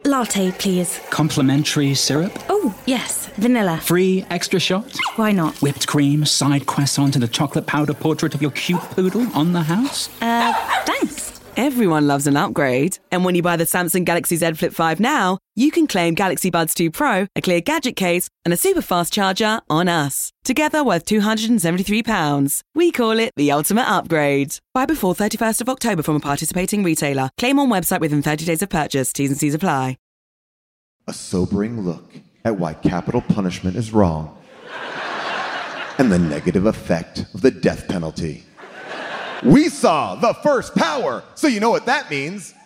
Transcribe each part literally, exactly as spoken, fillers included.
Latte, please. Complimentary syrup? Oh, yes. Vanilla. Free extra shot? Why not? Whipped cream, side croissant, and a chocolate powder portrait of your cute poodle on the house? Uh, thanks. Everyone loves an upgrade. And when you buy the Samsung Galaxy Z Flip five now, you can claim Galaxy Buds two Pro, a clear gadget case, and a super fast charger on us. Together worth two hundred seventy-three pounds. We call it the ultimate upgrade. Buy before thirty-first of October from a participating retailer. Claim on website within thirty days of purchase. T's and C's apply. A sobering look at why capital punishment is wrong and the negative effect of the death penalty. We saw the first power, so you know what that means.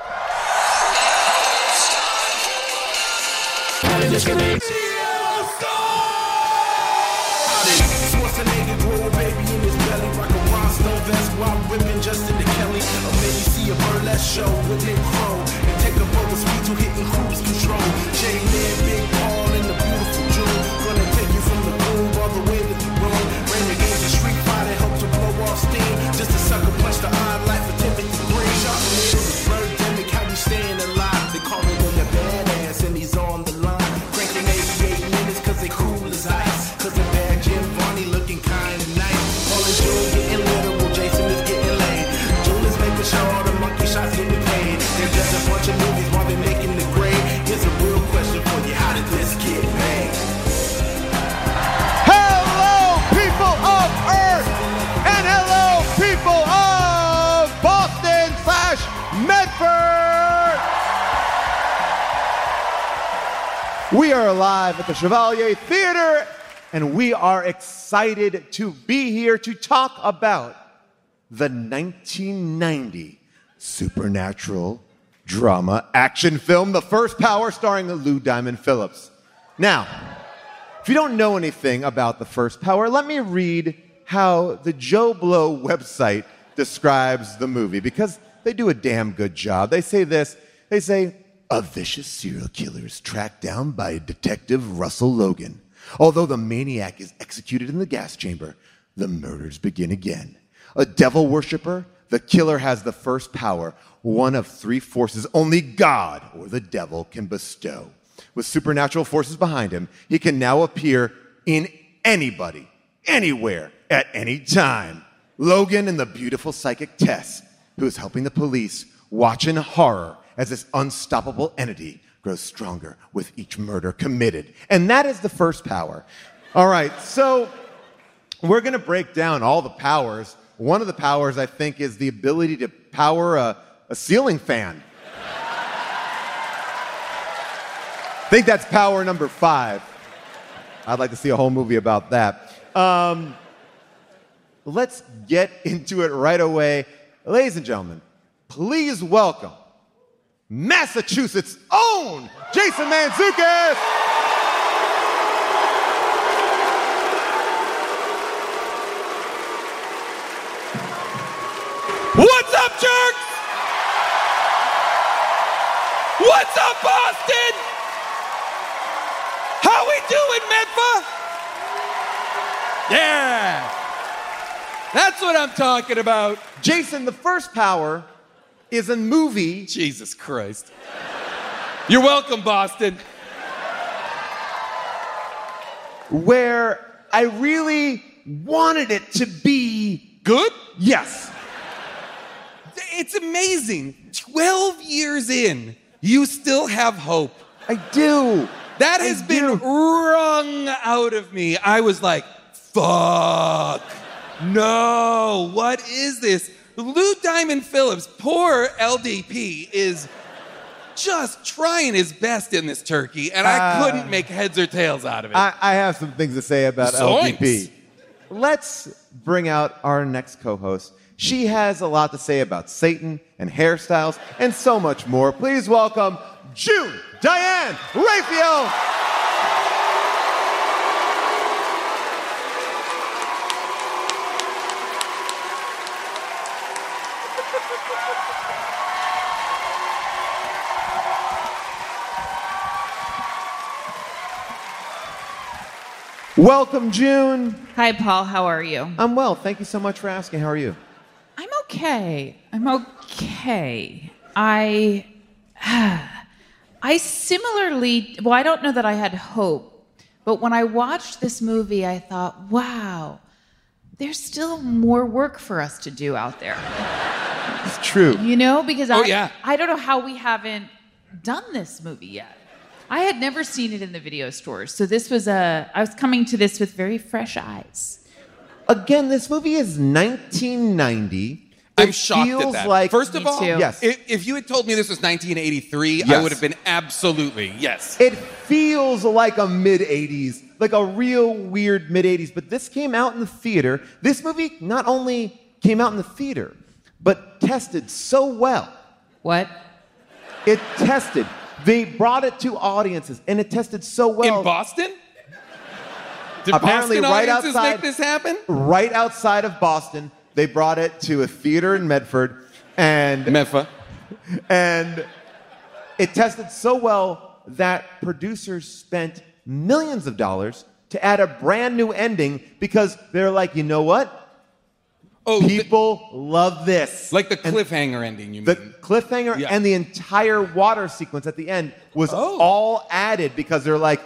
Show with Nick Crow and take a boat with speed to hitting cruise control. Jay Man, Big Paul, and the beautiful June. Gonna take you from the groove all the way to the room. Renegades and Street Fighter help to blow off steam. Just a sucker punch the odd life for Timothy Green. Sharpnator, birdemic, how we staying alive? They call him the badass and he's on the line. Cranking eighty-eight minutes cause they cool as ice. Cause the bad Jim Varney looking kinda nice. All the June getting literal, Jason is getting laid. June is making sure all the monkey shots getting paid. They're just a bunch of movies while they're making the grade. Here's a real question for you, how did this get made? Hello, people of Earth, and hello, people of Boston slash Medford. We are live at the Chevalier Theater, and we are excited to be here to talk about the nineteen ninety supernatural drama action film, The First Power, starring Lou Diamond Phillips. Now, if you don't know anything about The First Power, let me read how the Joe Blow website describes the movie, because they do a damn good job. They say this, they say, a vicious serial killer is tracked down by Detective Russell Logan. Although the maniac is executed in the gas chamber, the murders begin again. A devil worshiper, the killer has the first power, one of three forces only God or the devil can bestow. With supernatural forces behind him, he can now appear in anybody, anywhere, at any time. Logan and the beautiful psychic Tess, who is helping the police watch in horror as this unstoppable entity grows stronger with each murder committed. And that is the first power. All right, so we're going to break down all the powers. One of the powers, I think, is the ability to power a, a ceiling fan. I think that's power number five. I'd like to see a whole movie about that. Um, let's get into it right away. Ladies and gentlemen, please welcome Massachusetts' own Jason Mantzoukas. What's up, jerks? What's up, Boston? How we doing, Medford? Yeah. That's what I'm talking about. Jason, the first power is a movie. Jesus Christ. You're welcome, Boston. Where I really wanted it to be good? Yes. It's amazing. twelve years in, you still have hope. I do. That has I been do. wrung out of me. I was like, fuck. No, what is this? Lou Diamond Phillips, poor L D P, is just trying his best in this turkey, and I Uh, couldn't make heads or tails out of it. I, I have some things to say about L D P. Zoinks. Let's bring out our next co-host. She has a lot to say about Satan and hairstyles and so much more. Please welcome June Diane Raphael. Welcome, June. Hi, Paul. How are you? I'm well. Thank you so much for asking. How are you? I'm okay. I'm okay. I I I similarly, well, I don't know that I had hope, but when I watched this movie, I thought, wow, there's still more work for us to do out there. It's true. You know, because Oh, I, yeah. I don't know how we haven't done this movie yet. I had never seen it in the video stores, so this was a, I was coming to this with very fresh eyes. Again, this movie is nineteen ninety. I'm It shocked feels at that. Like, First of Me all, too. Yes. if, if you had told me this was nineteen eighty-three, I Yes. would have been absolutely yes. It feels like a mid-eighties, like a real weird mid-eighties, but this came out in the theater. This movie not only came out in the theater, but tested so well. What? It tested. They brought it to audiences, and it tested so well. In Boston? Did Apparently Boston right audiences outside- make this happen? Right outside of Boston, they brought it to a theater in Medford, and Meffa. and it tested so well that producers spent millions of dollars to add a brand new ending because they're like, you know what? Oh, the- People love this. like the And cliffhanger ending, you the mean? cliffhanger Yeah. and the entire water sequence at the end was Oh. all added because they're like,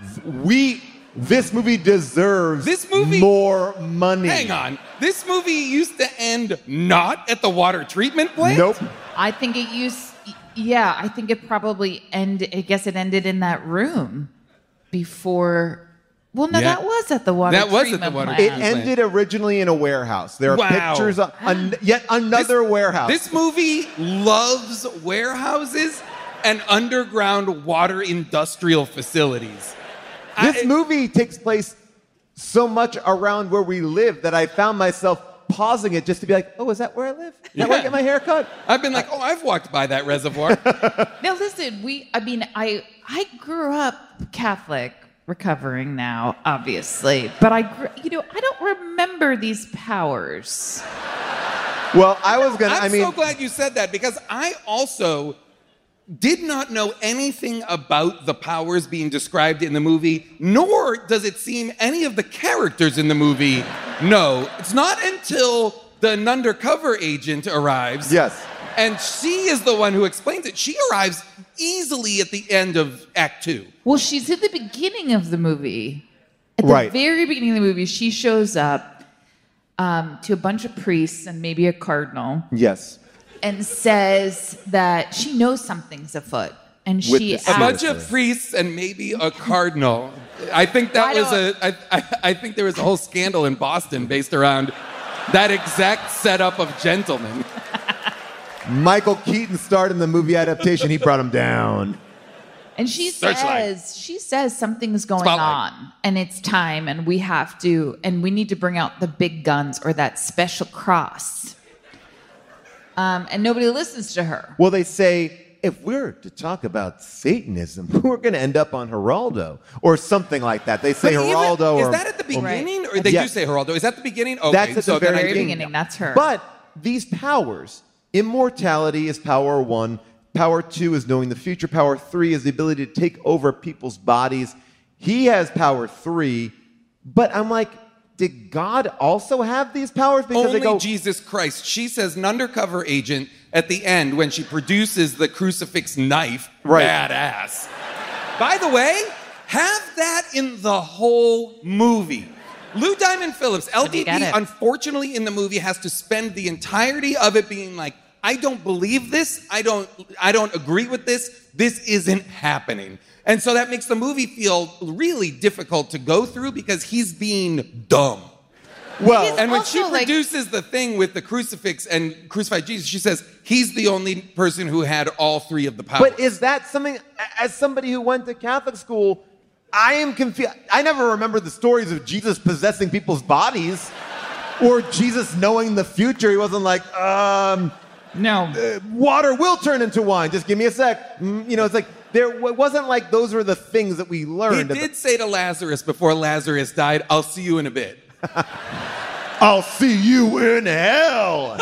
we, this movie deserves This movie- more money. Hang on. This movie used to end not at the water treatment plant? Nope. I think it used, yeah, I think it probably ended, I guess it ended in that room before, well, no, Yeah. that was at the water That was at treatment the water plant. It Plant. ended originally in a warehouse. There are Wow. pictures of an, yet another warehouse. This movie loves warehouses and underground water industrial facilities. This I- movie takes place so much around where we live that I found myself pausing it just to be like, oh, is that where I live? Is that where I Yeah. get my hair cut? I've been like, oh, I've walked by that reservoir. Now listen, we, I mean, I, I grew up Catholic, recovering now, obviously, but I, gr- you know, I don't remember these powers. Well, I was going to, I'm I mean, so glad you said that because I also did not know anything about the powers being described in the movie, nor does it seem any of the characters in the movie know. It's not until the undercover agent arrives. Yes. And she is the one who explains it. She arrives easily at the end of Act Two. Well, she's at the beginning of the movie. At the Right. very beginning of the movie, she shows up um, to a bunch of priests and maybe a cardinal yes. and says that she knows something's afoot. And With she the asks, A bunch Seriously. of priests and maybe a cardinal. I think that I was a. don't- I, I, I think there was a whole scandal in Boston based around that exact setup of gentlemen. Michael Keaton starred in the movie adaptation. He brought him down. And she Searchlight. says, she says something's going Spotlight. on and it's time and we have to, and we need to bring out the big guns or that special cross. Um, and nobody listens to her. Well, they say, if we're to talk about Satanism, we're going to end up on Geraldo or something like that. They say But even- Geraldo is or... that at the beginning, or they Yes. do say Geraldo? Is that the beginning? Okay, That's at so the then very I Very didn't- beginning, that's her. But these powers, immortality is power one, power two is knowing the future, power three is the ability to take over people's bodies. He has power three, but I'm like, did God also have these powers? Because Only they go, Jesus Christ. She says an undercover agent at the end when she produces the crucifix knife. Right. Badass. By the way, have that in the whole movie. Lou Diamond Phillips, L D you P, get it. unfortunately in the movie has to spend the entirety of it being like, I don't believe this. I don't I don't agree with this. This isn't happening. And so that makes the movie feel really difficult to go through because he's being dumb. well, And when she Also, like- produces the thing with the crucifix and crucified Jesus, she says he's the only person who had all three of the powers. but is that something, as somebody who went to Catholic school, I am confused. I never remember the stories of Jesus possessing people's bodies or Jesus knowing the future. He wasn't like, um, No. uh, water will turn into wine. Just give me a sec. Mm, you know, it's like, there it wasn't like those were the things that we he learned. did say to Lazarus before Lazarus died, I'll see you in a bit. I'll see you in hell.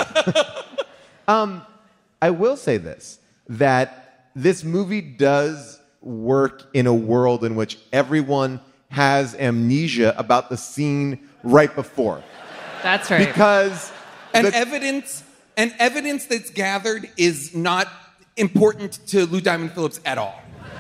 um, I will say this, that this movie does work in a world in which everyone has amnesia about the scene right before. That's right. Because And the- evidence and evidence that's gathered is not important to Lou Diamond Phillips at all.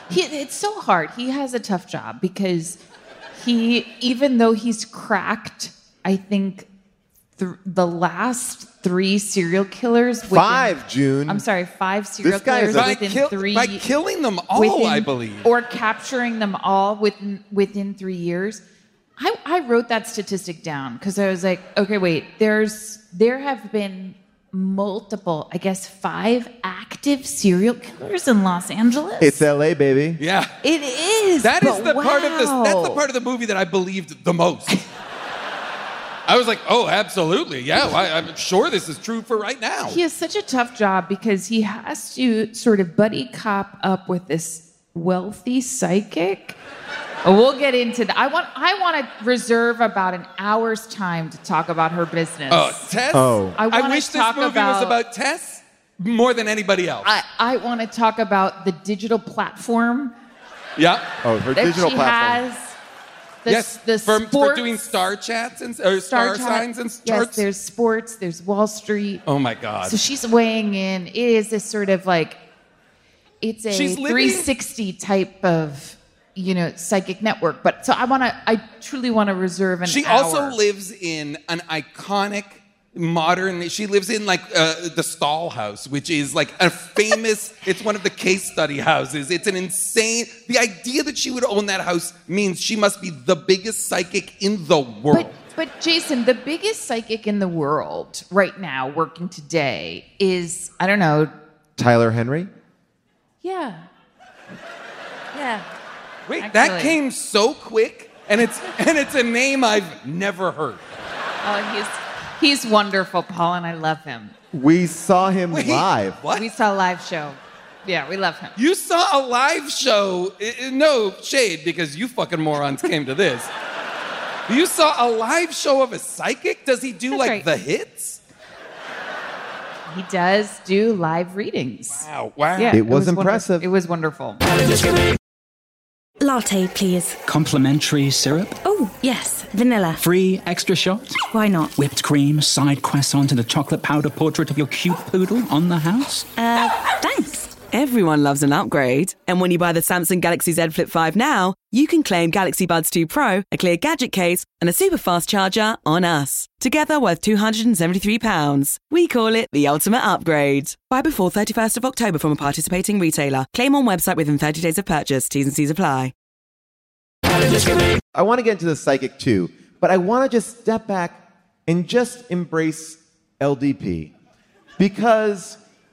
he, it's so hard. He has a tough job because he, even though he's cracked, I think th- the last three serial killers. Within, Five, June. I'm sorry, five serial This guy is killers a- By, within kill- three. by killing them all, within- I believe. or capturing them all within within three years. I, I wrote that statistic down because I was like, okay, wait. There's there have been multiple, I guess, five active serial killers in Los Angeles. It's L A, baby. yeah. It is. That is but the part of this. That's the wow. part of the movie that I believed the most. I was like, oh, absolutely, yeah. Well, I, I'm sure this is true for right now. He has such a tough job because he has to sort of buddy cop up with this wealthy psychic. We'll get into that. I want I want to reserve about an hour's time to talk about her business. Oh, Tess. Oh. I I, wanna wish this talk movie was about- about Tess more than anybody else. I, I want to talk about the digital platform yeah. Oh, her that digital she platform. has. The, yes. the for, for sports- doing star chats and or star, chat- signs and yes, charts. there's sports, there's Wall Street. Oh my God. So she's weighing in. It is this sort of like, it's a She's living- three sixty type of, you know, psychic network. But so I want to, I truly want to reserve an She hour. also lives in an iconic modern. She lives in like uh, the Stahl House, which is like a famous. It's one of the case study houses. It's an insane. The idea that she would own that house means she must be the biggest psychic in the world. But, but Jason, the biggest psychic in the world right now, working today, is, I don't know, Tyler Henry? yeah. Yeah. Wait, actually- that came so quick, and it's and it's a name I've never heard. Oh, he's he's wonderful, Paul, and I love him. We saw him Wait, live. What? We saw a live show. Yeah, we love him. You saw a live show. I- I- No shade, because you fucking morons came to this. You saw a live show of a psychic? Does he do That's like right. the hits? He does do live readings. Wow, wow. Yeah, It was wonder- impressive. It was wonderful. Latte, please. Complimentary syrup? Oh, yes. Vanilla. Free extra shot? Why not? Whipped cream, side croissant, and a chocolate powder portrait of your cute poodle on the house? Uh, thanks. Everyone loves an upgrade. And when you buy the Samsung Galaxy Z Flip five now, you can claim Galaxy Buds two Pro, a clear gadget case, and a super fast charger on us. Together worth two hundred seventy-three pounds. We call it the ultimate upgrade. Buy before thirty-first of October from a participating retailer. Claim on website within thirty days of purchase. T's and C's apply. I want to get into the psychic too, but I want to just step back and just embrace L D P because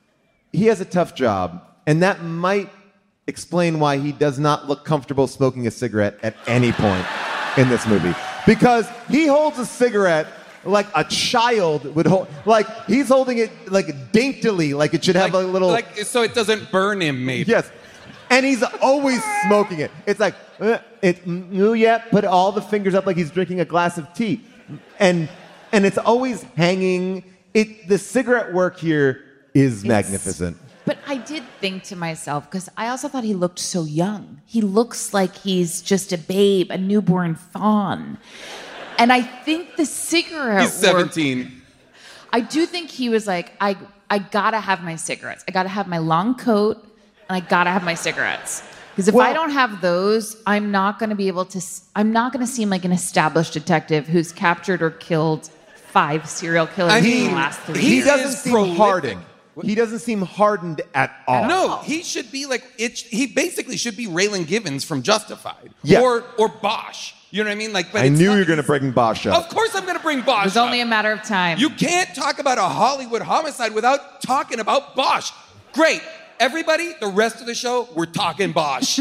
he has a tough job, and that might explain why he does not look comfortable smoking a cigarette at any point in this movie. Because he holds a cigarette like a child would hold, like he's holding it like daintily, like it should have Like, a little. like so it doesn't burn him, maybe. Yes. And he's always smoking it. It's like, uh, it, mm, yeah, put all the fingers up like he's drinking a glass of tea. And and it's always hanging. It The cigarette work here is magnificent. But I did think to myself, because I also thought he looked so young. He looks like he's just a babe, a newborn fawn. And I think the cigarette He's work- seventeen. I do think he was like, I, I gotta have my cigarettes. I gotta have my long coat, and I gotta have my cigarettes. Because if Well- I don't have those, I'm not gonna be able to, s- I'm not gonna seem like an established detective who's captured or killed five serial killers I in mean, the last three he He years. doesn't is seem prolific. hardened. He doesn't seem hardened at all. No, he should be like it. He basically should be Raylan Givens from Justified, Yes. or or Bosch. You know what I mean? Like, but I it's knew not- you were going to bring Bosch up. Of course, I'm going to bring Bosch. It was up. only a matter of time. You can't talk about a Hollywood homicide without talking about Bosch. Great, everybody. The rest of the show, we're talking Bosch.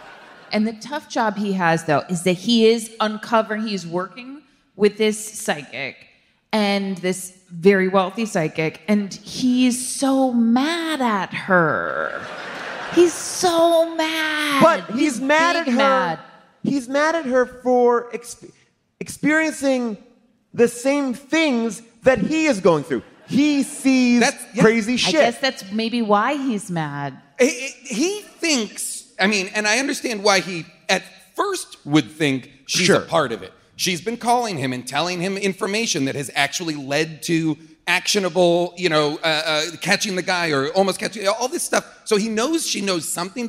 And the tough job he has, though, is that he is uncovering, he's working with this psychic and this very wealthy psychic, and he's so mad at her. He's so mad. But he's, mad at big her. mad. He's mad at her for exp- experiencing the same things that he is going through. He sees That's- yeah. crazy I shit. guess that's maybe why he's mad. he, he thinks. I mean, and I understand why he at first would think she's Sure. a part of it. She's been calling him and telling him information that has actually led to actionable, you know, uh, uh, catching the guy or almost catching all this stuff. So he knows she knows something, but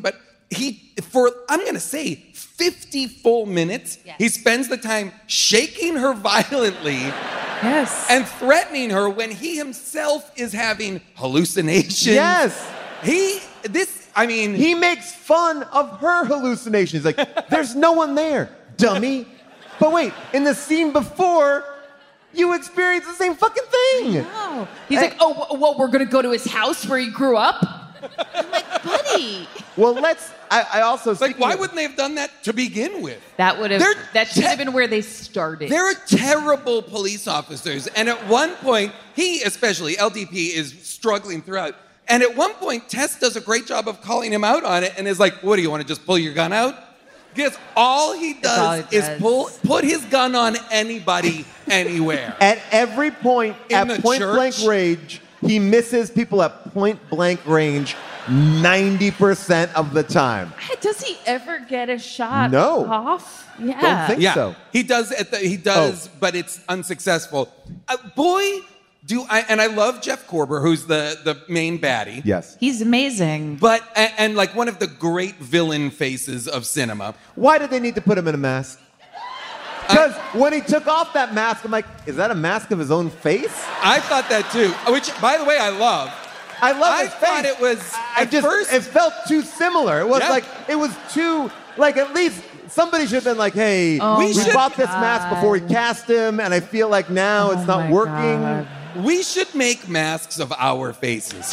he, for, I'm going to say, fifty full minutes, Yes. he spends the time shaking her violently Yes. and threatening her when he himself is having hallucinations. Yes. He, this, I mean, He makes fun of her hallucinations. Like, there's no one there, dummy. But wait, in the scene before, you experience the same fucking thing. Oh. He's like, oh, wh- well, we're going to go to his house where he grew up? I'm like, buddy. Well, let's. I, I also. like, speaking why of- wouldn't they have done that to begin with? That would have, They're that should te- have been where they started. They're terrible police officers. And at one point, he especially, L D P, is struggling throughout. And at one point, Tess does a great job of calling him out on it and is like, what, do you want to just pull your gun out? Because all he does all he is does. pull, put his gun on anybody, anywhere. At every point, In at the point church? blank range, he misses people at point blank range ninety percent of the time. Does he ever get a shot No. off? Yeah. Don't think Yeah, so. he does. At the, he does, Oh. but it's unsuccessful. Uh, boy, do I! And I love Jeff Korber, who's the the main baddie. Yes. He's amazing. But and, and like one of the great villain faces of cinema. Why did they need to put him in a mask? Because when he took off that mask, I'm like, is that a mask of his own face? I thought that too. Which, by the way, I love. I love I his face. thought it was I at just first. it felt too similar. It was Yeah. like it was too like at least somebody should have been like, hey, Oh We we should- bought this mask before we cast him, and I feel like now Oh it's not my working. God. We should make masks of our faces.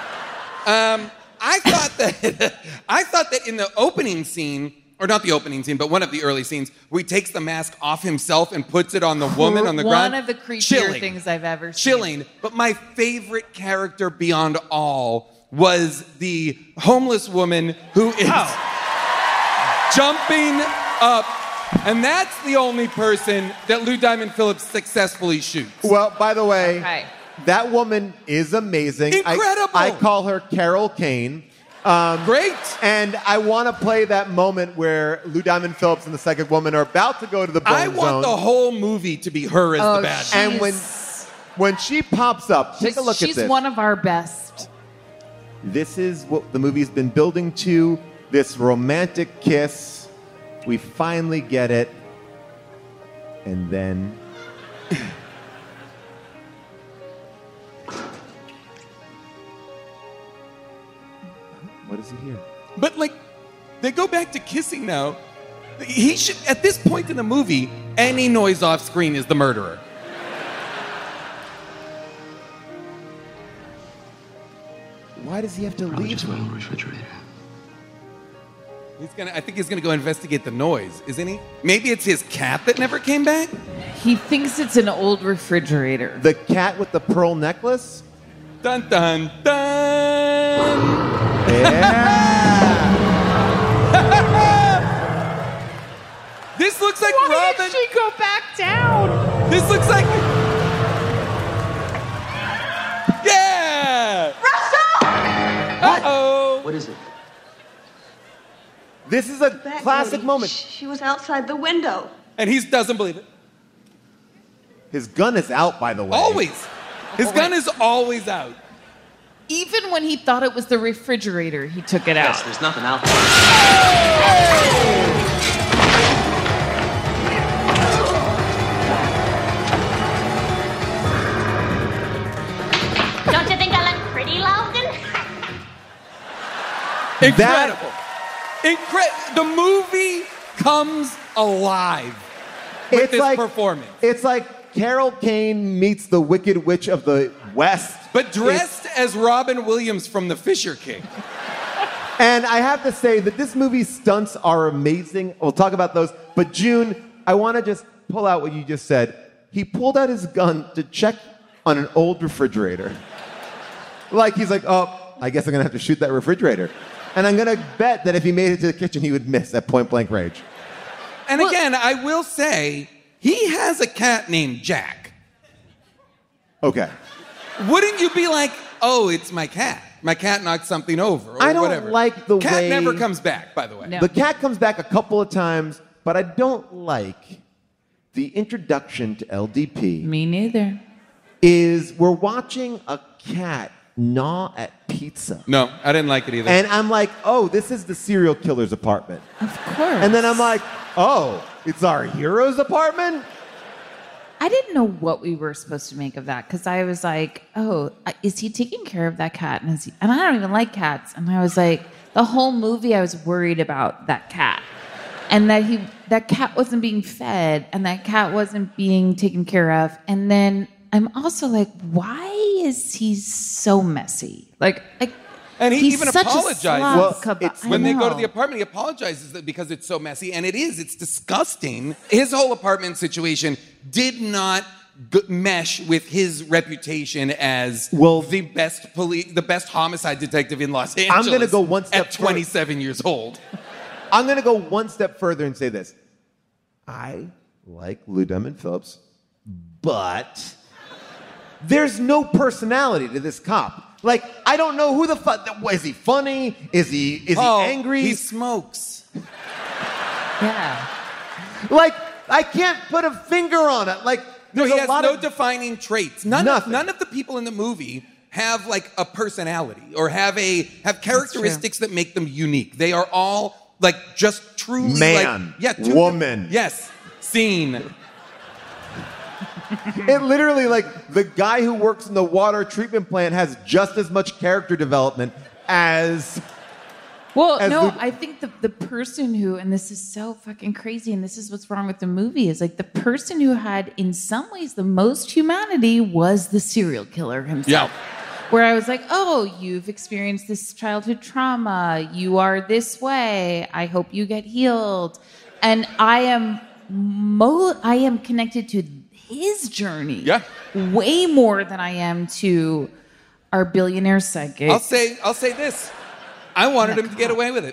Um, I thought that I thought that in the opening scene, or not the opening scene, but one of the early scenes, where he takes the mask off himself and puts it on the woman on the One ground. of the creepier Chilling. things I've ever seen. Chilling. But my favorite character beyond all was the homeless woman who is jumping up. And that's the only person that Lou Diamond Phillips successfully shoots. Well, by the way, Okay. that woman is amazing. I- Incredible. I, call her Carol Kane. Um, Great. And I want to play that moment where Lou Diamond Phillips and the second woman are about to go to the bone I want zone. the whole movie to be her as Oh, the bad she- guy. and when when she pops up, take a look She's at this. one of our best. This is what the movie's been building to, this romantic kiss. We finally get it. And then what is he here? But like, they go back to kissing now. He should, at this point in the movie, any noise off screen is the murderer. Why does he have to Probably leave? just went on the refrigerator. He's gonna. I think he's gonna go investigate the noise, isn't he? Maybe it's his cat that never came back. He thinks it's an old refrigerator. The cat with the pearl necklace? Dun dun dun. Yeah. This looks like Why Robin. did she go back down? This looks like. Yeah. Uh oh. What is it? This is a That classic lady, moment. She was outside the window. And he doesn't believe it. His gun is out, by the way. Always. His gun is always out. Even when he thought it was the refrigerator, he took it Yes, out. there's nothing out there. Don't you think I look pretty, Logan? Incredible. Incredible. The movie comes alive with It's this like performance. It's like Carol Kane meets the Wicked Witch of the West. But dressed as Robin Williams from The Fisher King. And I have to say that this movie's stunts are amazing. We'll talk about those. But June, I want to just pull out what you just said. He pulled out his gun to check on an old refrigerator. Like he's like, oh, I guess I'm gonna have to shoot that refrigerator. And I'm gonna bet that if he made it to the kitchen, he would miss at point blank range. And again, I will say, he has a cat named Jack. Okay. Wouldn't you be like, oh, it's my cat. My cat knocked something over, or I don't whatever. like the cat way- never comes back, by the way. No. The cat comes back a couple of times, but I don't like the introduction to L D P Me neither. is we're watching a cat gnaw at pizza. No, I didn't like it either. And I'm like, oh, this is the serial killer's apartment. Of course. And then I'm like, oh, it's our hero's apartment? I didn't know what we were supposed to make of that because I was like, oh, is he taking care of that cat? And, is he, and I don't even like cats. And I was like, the whole movie I was worried about that cat. And that he that cat wasn't being fed and that cat wasn't being taken care of. And then I'm also like, why is he so messy? Like, like And he he's even such a apologizes. slob Well, kebab. it's- I When they go to know. the apartment, he apologizes that because it's so messy, and it is. It's disgusting. His whole apartment situation did not g- mesh with his reputation as Well- the best police, the best homicide detective in Los I'm Angeles. gonna go one step at further. twenty-seven years old. I'm going to go one step further and say this. I like Lou Diamond Phillips, but there's no personality to this cop. Like, I don't know who the fuck. Is he funny? Is he is oh, he angry? He smokes. Yeah. Like, I can't put a finger on it. Like, No, there's he a has lot no of defining traits. None of, Nothing. none of the people in the movie have like a personality or have a have characteristics that make them unique. They are all like just truly Man, like yeah, two- woman. Yes, scene. It literally, like, the guy who works in the water treatment plant has just as much character development as. Well, As no, Luke- I think the, the person who, and this is so fucking crazy, and this is what's wrong with the movie, is like the person who had, in some ways, the most humanity was the serial killer himself. Yeah. Where I was like, oh, you've experienced this childhood trauma. You are this way. I hope you get healed. And I am mo- I am connected to his journey. Yeah. Way more than I am to our billionaire psychic. I'll say I'll say this. I wanted Yeah, him to get come on. away with it.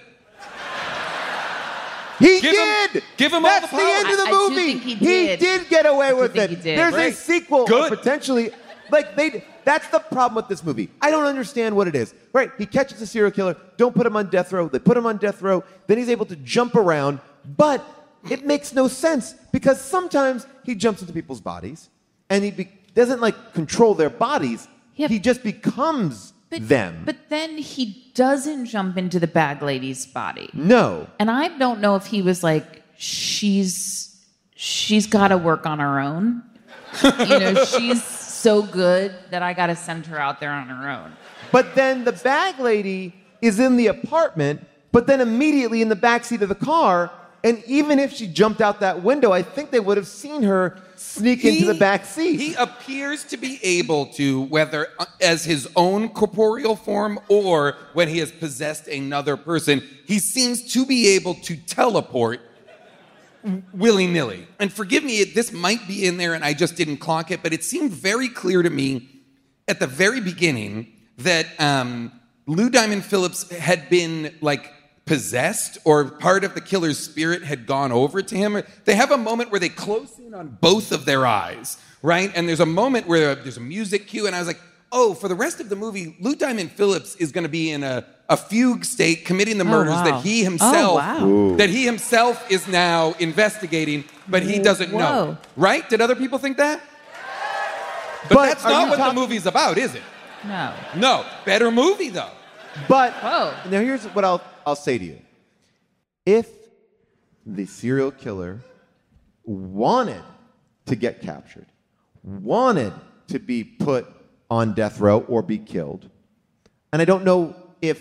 He Give him- did. give him all That's the the power. end of the I- I do movie. think he did. did get away with think it. he did. There's a Right. sequel, Good. potentially. Like they. That's the problem with this movie. I don't understand what it is. Right? He catches a serial killer. Don't put him on death row. They put him on death row. Then he's able to jump around, but it makes no sense because sometimes he jumps into people's bodies and he be- doesn't like control their bodies. Yeah. He just becomes But, them. But then he doesn't jump into the bag lady's body. no. And I don't know if he was like, she's she's got to work on her own. You know, she's so good that I got to send her out there on her own. But then the bag lady is in the apartment, but then immediately in the backseat of the car. And even if she jumped out that window, I think they would have seen her sneak into the back seat. He appears to be able to, whether uh, as his own corporeal form or when he has possessed another person, he seems to be able to teleport willy-nilly. And forgive me, this might be in there and I just didn't clock it, but it seemed very clear to me at the very beginning that um, Lou Diamond Phillips had been like possessed or part of the killer's spirit had gone over to him. They have a moment where they close in on both of their eyes, right? And there's a moment where there's a music cue and I was like, oh, for the rest of the movie, Lou Diamond Phillips is going to be in a, a fugue state committing the murders wow. that he himself Oh, wow. that he himself is now investigating, but he doesn't know. Whoa. Right? Did other people think that? But, But that's are not you what talking- the movie's about, is it? No. No. Better movie though. But Whoa. now here's what I'll I'll say to you. If the serial killer wanted to get captured, wanted to be put on death row or be killed, and I don't know if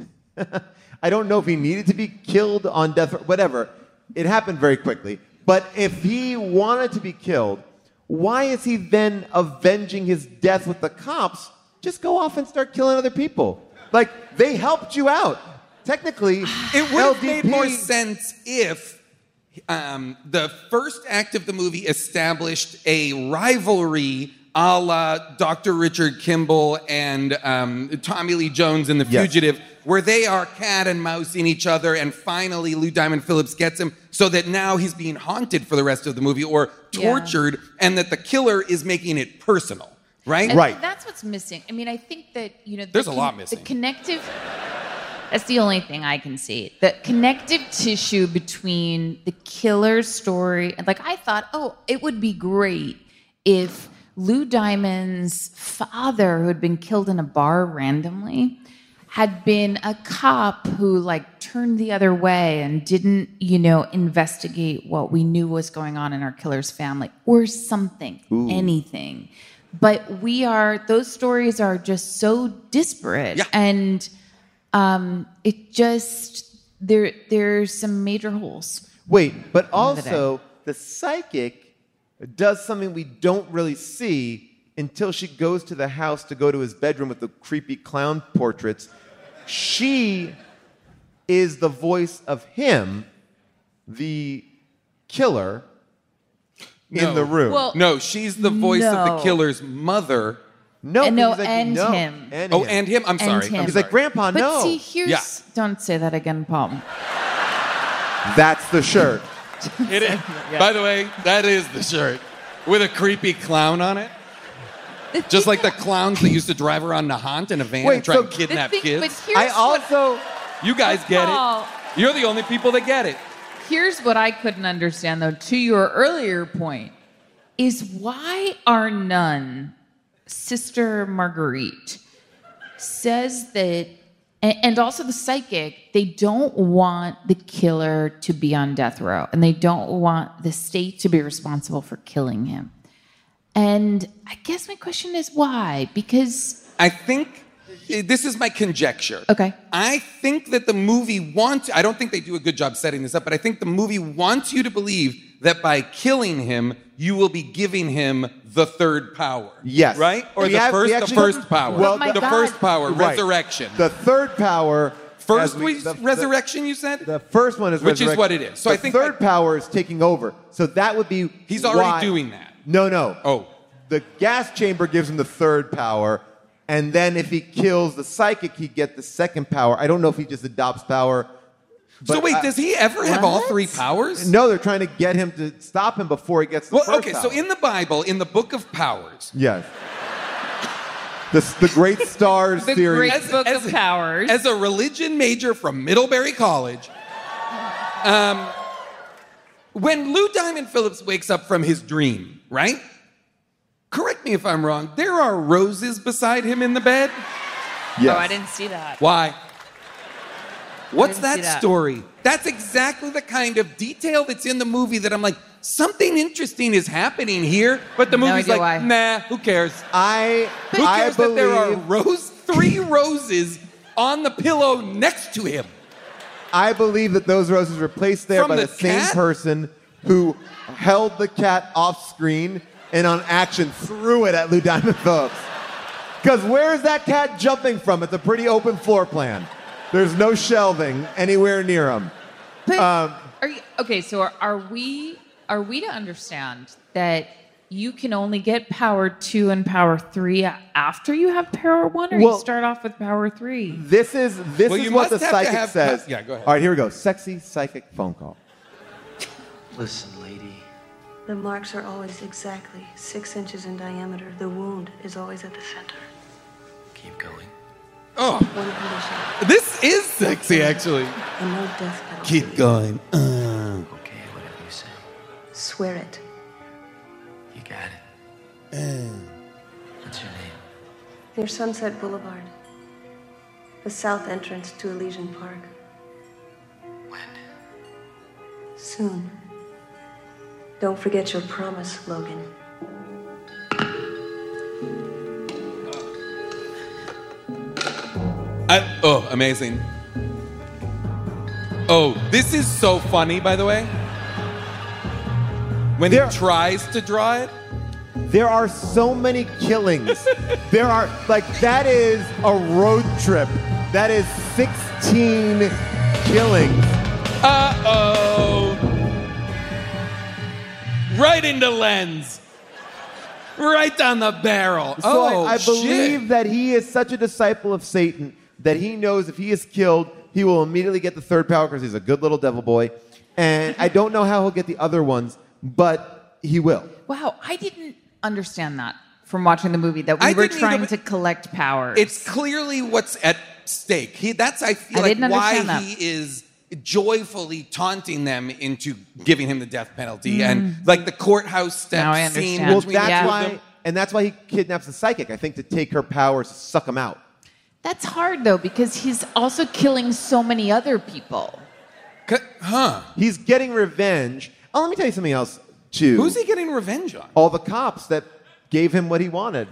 I don't know if he needed to be killed on death row, whatever. It happened very quickly. But if he wanted to be killed, why is he then avenging his death with the cops? Just go off and start killing other people. Like, they helped you out. Technically, It would have L D P made more sense if um, the first act of the movie established a rivalry a la Doctor Richard Kimball and um, Tommy Lee Jones in The Yes. Fugitive, where they are cat and mouse in each other, and finally Lou Diamond Phillips gets him, so that now he's being haunted for the rest of the movie or Yeah. tortured, and that the killer is making it personal, right? And Right. that's what's missing. I mean, I think that, you know, the There's a lot missing. The connective, that's the only thing I can see. The connective tissue between the killer's story, and like, I thought, oh, it would be great if Lou Diamond's father, who had been killed in a bar randomly, had been a cop who like turned the other way and didn't, you know, investigate what we knew was going on in our killer's family or something, Ooh. anything. But we are, those stories are just so disparate. Yeah. And um, it just, there, there's some major holes. Wait, but the also the psychic does something we don't really see until she goes to the house to go to his bedroom with the creepy clown portraits. She is the voice of him, the killer, in No. the room. Well, No, she's the voice of the No. killer's mother. no, and no, he's like, and no, him. And Oh, him. and him. I'm And sorry. him. I'm He's sorry. like, Grandpa, But no. see, here's, Yeah. don't say that again, Paul. That's the shirt. It is. By the way, that is the shirt with a creepy clown on it. Just like the clowns that used to drive around Nahant in a van Wait, and try so- and kidnap The thing- kids. But here's I what- also... You guys get Paul. it. You're the only people that get it. Here's what I couldn't understand, though, to your earlier point, is why our nun, Sister Marguerite, says that, and, and also the psychic, they don't want the killer to be on death row, and they don't want the state to be responsible for killing him. And I guess my question is why? Because, I think this is my conjecture. okay. I think that the movie wants, I don't think they do a good job setting this up, but I think the movie wants you to believe that by killing him, you will be giving him the third power. Yes. Right? Or We the have- we first, actually- the first power. Well, Oh my the God. first power, Right. resurrection. The third power... first as we- we, the- the- resurrection, you said? The first one is Which is resurrection. what it is. So the I think third I- power is taking over. So that would be He's already why- doing that. No, no. Oh. The gas chamber gives him the third power, and then if he kills the psychic, he get the second power. I don't know if he just adopts power. So but wait, I- does he ever have all What? three powers? No, they're trying to get him to stop him before he gets the Well, first okay, power. so in the Bible, in the book of powers, Yes. The, the Great Stars The series. Great Book of Powers. as a religion major from Middlebury College, um, when Lou Diamond Phillips wakes up from his dream, right? Correct me if I'm wrong. There are roses beside him in the bed. Yes. Oh, I didn't see that. Why? What's didn't that, see that. story? That's exactly the kind of detail that's in the movie that I'm like, something interesting is happening here, but the No movie's idea like, why. nah, who cares? I, Who I cares believe... that there are rose, three roses on the pillow next to him? I believe that those roses were placed there From by the the, same cat? person who held the cat off screen and on action threw it at Lou Diamond Phillips. Because where is that cat jumping from? It's a pretty open floor plan. There's no shelving anywhere near him. But Um, are you, okay, so are, are we are we to understand that you can only get power two and power three after you have power one, or Well- you start off with power three? This is this Well, is you what the must have to psychic have- says. yeah, go ahead. All right, here we go. Sexy psychic phone call. Listen, lady. The marks are always exactly six inches in diameter. The wound is always at the center. Keep going. Oh, One condition, this is sexy, actually. and no death penalty. Keep going. Uh. Okay, whatever you say. Swear it. You got it. What's your name? Near Sunset Boulevard. The south entrance to Elysian Park. When? Soon. Don't forget your promise, Logan. I, oh, amazing. Oh, this is so funny, by the way. When There- he tries to draw it. There are so many killings. There are, like, that is a road trip. That is sixteen killings. Uh-oh. Right into lens. Right down the barrel. So oh, I, I believe shit. that he is such a disciple of Satan that he knows if he is killed, he will immediately get the third power because he's a good little devil boy. And I don't know how he'll get the other ones, but he will. Wow, I didn't understand that from watching the movie, that we I were didn't either, trying but- to collect powers. It's clearly what's at stake. He, that's, I feel I like, didn't why understand that. he is joyfully taunting them into giving him the death penalty. And, like, the courthouse Now I step scene understand. Well, between that's the two of why, them. and that's why he kidnaps the psychic, I think, to take her powers, suck them out. That's hard, though, because he's also killing so many other people. Huh. He's getting revenge. Oh, let me tell you something else, too. Who's he getting revenge on? All the cops that gave him what he wanted.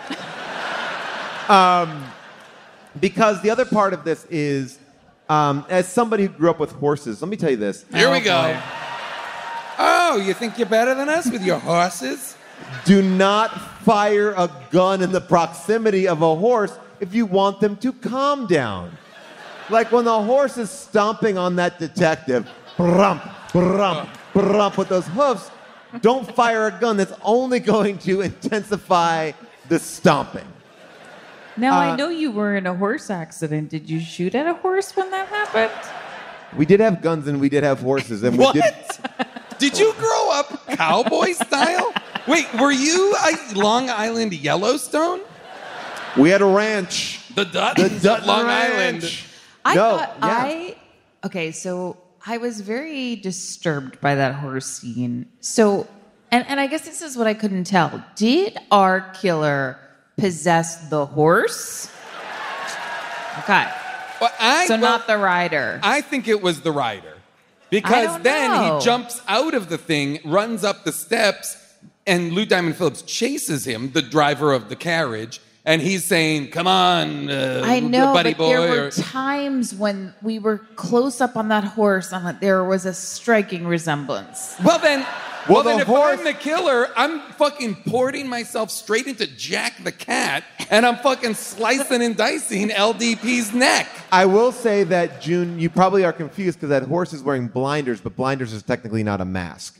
um, because the other part of this is, um, as somebody who grew up with horses, let me tell you this. Here we go. Oh, you think you're better than us with your horses? Do not fire a gun in the proximity of a horse if you want them to calm down. Like when the horse is stomping on that detective, brump, brump, brump with those hoofs, don't fire a gun. That's only going to intensify the stomping. Now, Uh, I know you were in a horse accident. Did you shoot at a horse when that happened? We did have guns and we did have horses. And we What? did. Did you grow up cowboy style? Wait, were you a Long Island Yellowstone? We had a ranch. The Dutton, The Dutton Long Ranch. Island. I No, thought yeah. I okay, so I was very disturbed by that horse scene. So and, and I guess this is what I couldn't tell. Did our killer possess the horse? Okay. Well, I, So well, not the rider. I think it was the rider. I Because don't then know. he jumps out of the thing, runs up the steps, and Lou Diamond Phillips chases him, the driver of the carriage, and he's saying, come on, uh, I know, buddy but boy. there were or- times when we were close up on that horse and there was a striking resemblance. Well then, Well, well, then the if horse- I'm the killer, I'm fucking porting myself straight into Jack the Cat, and I'm fucking slicing and dicing L D P's neck. I will say that, June, you probably are confused because that horse is wearing blinders, but blinders is technically not a mask.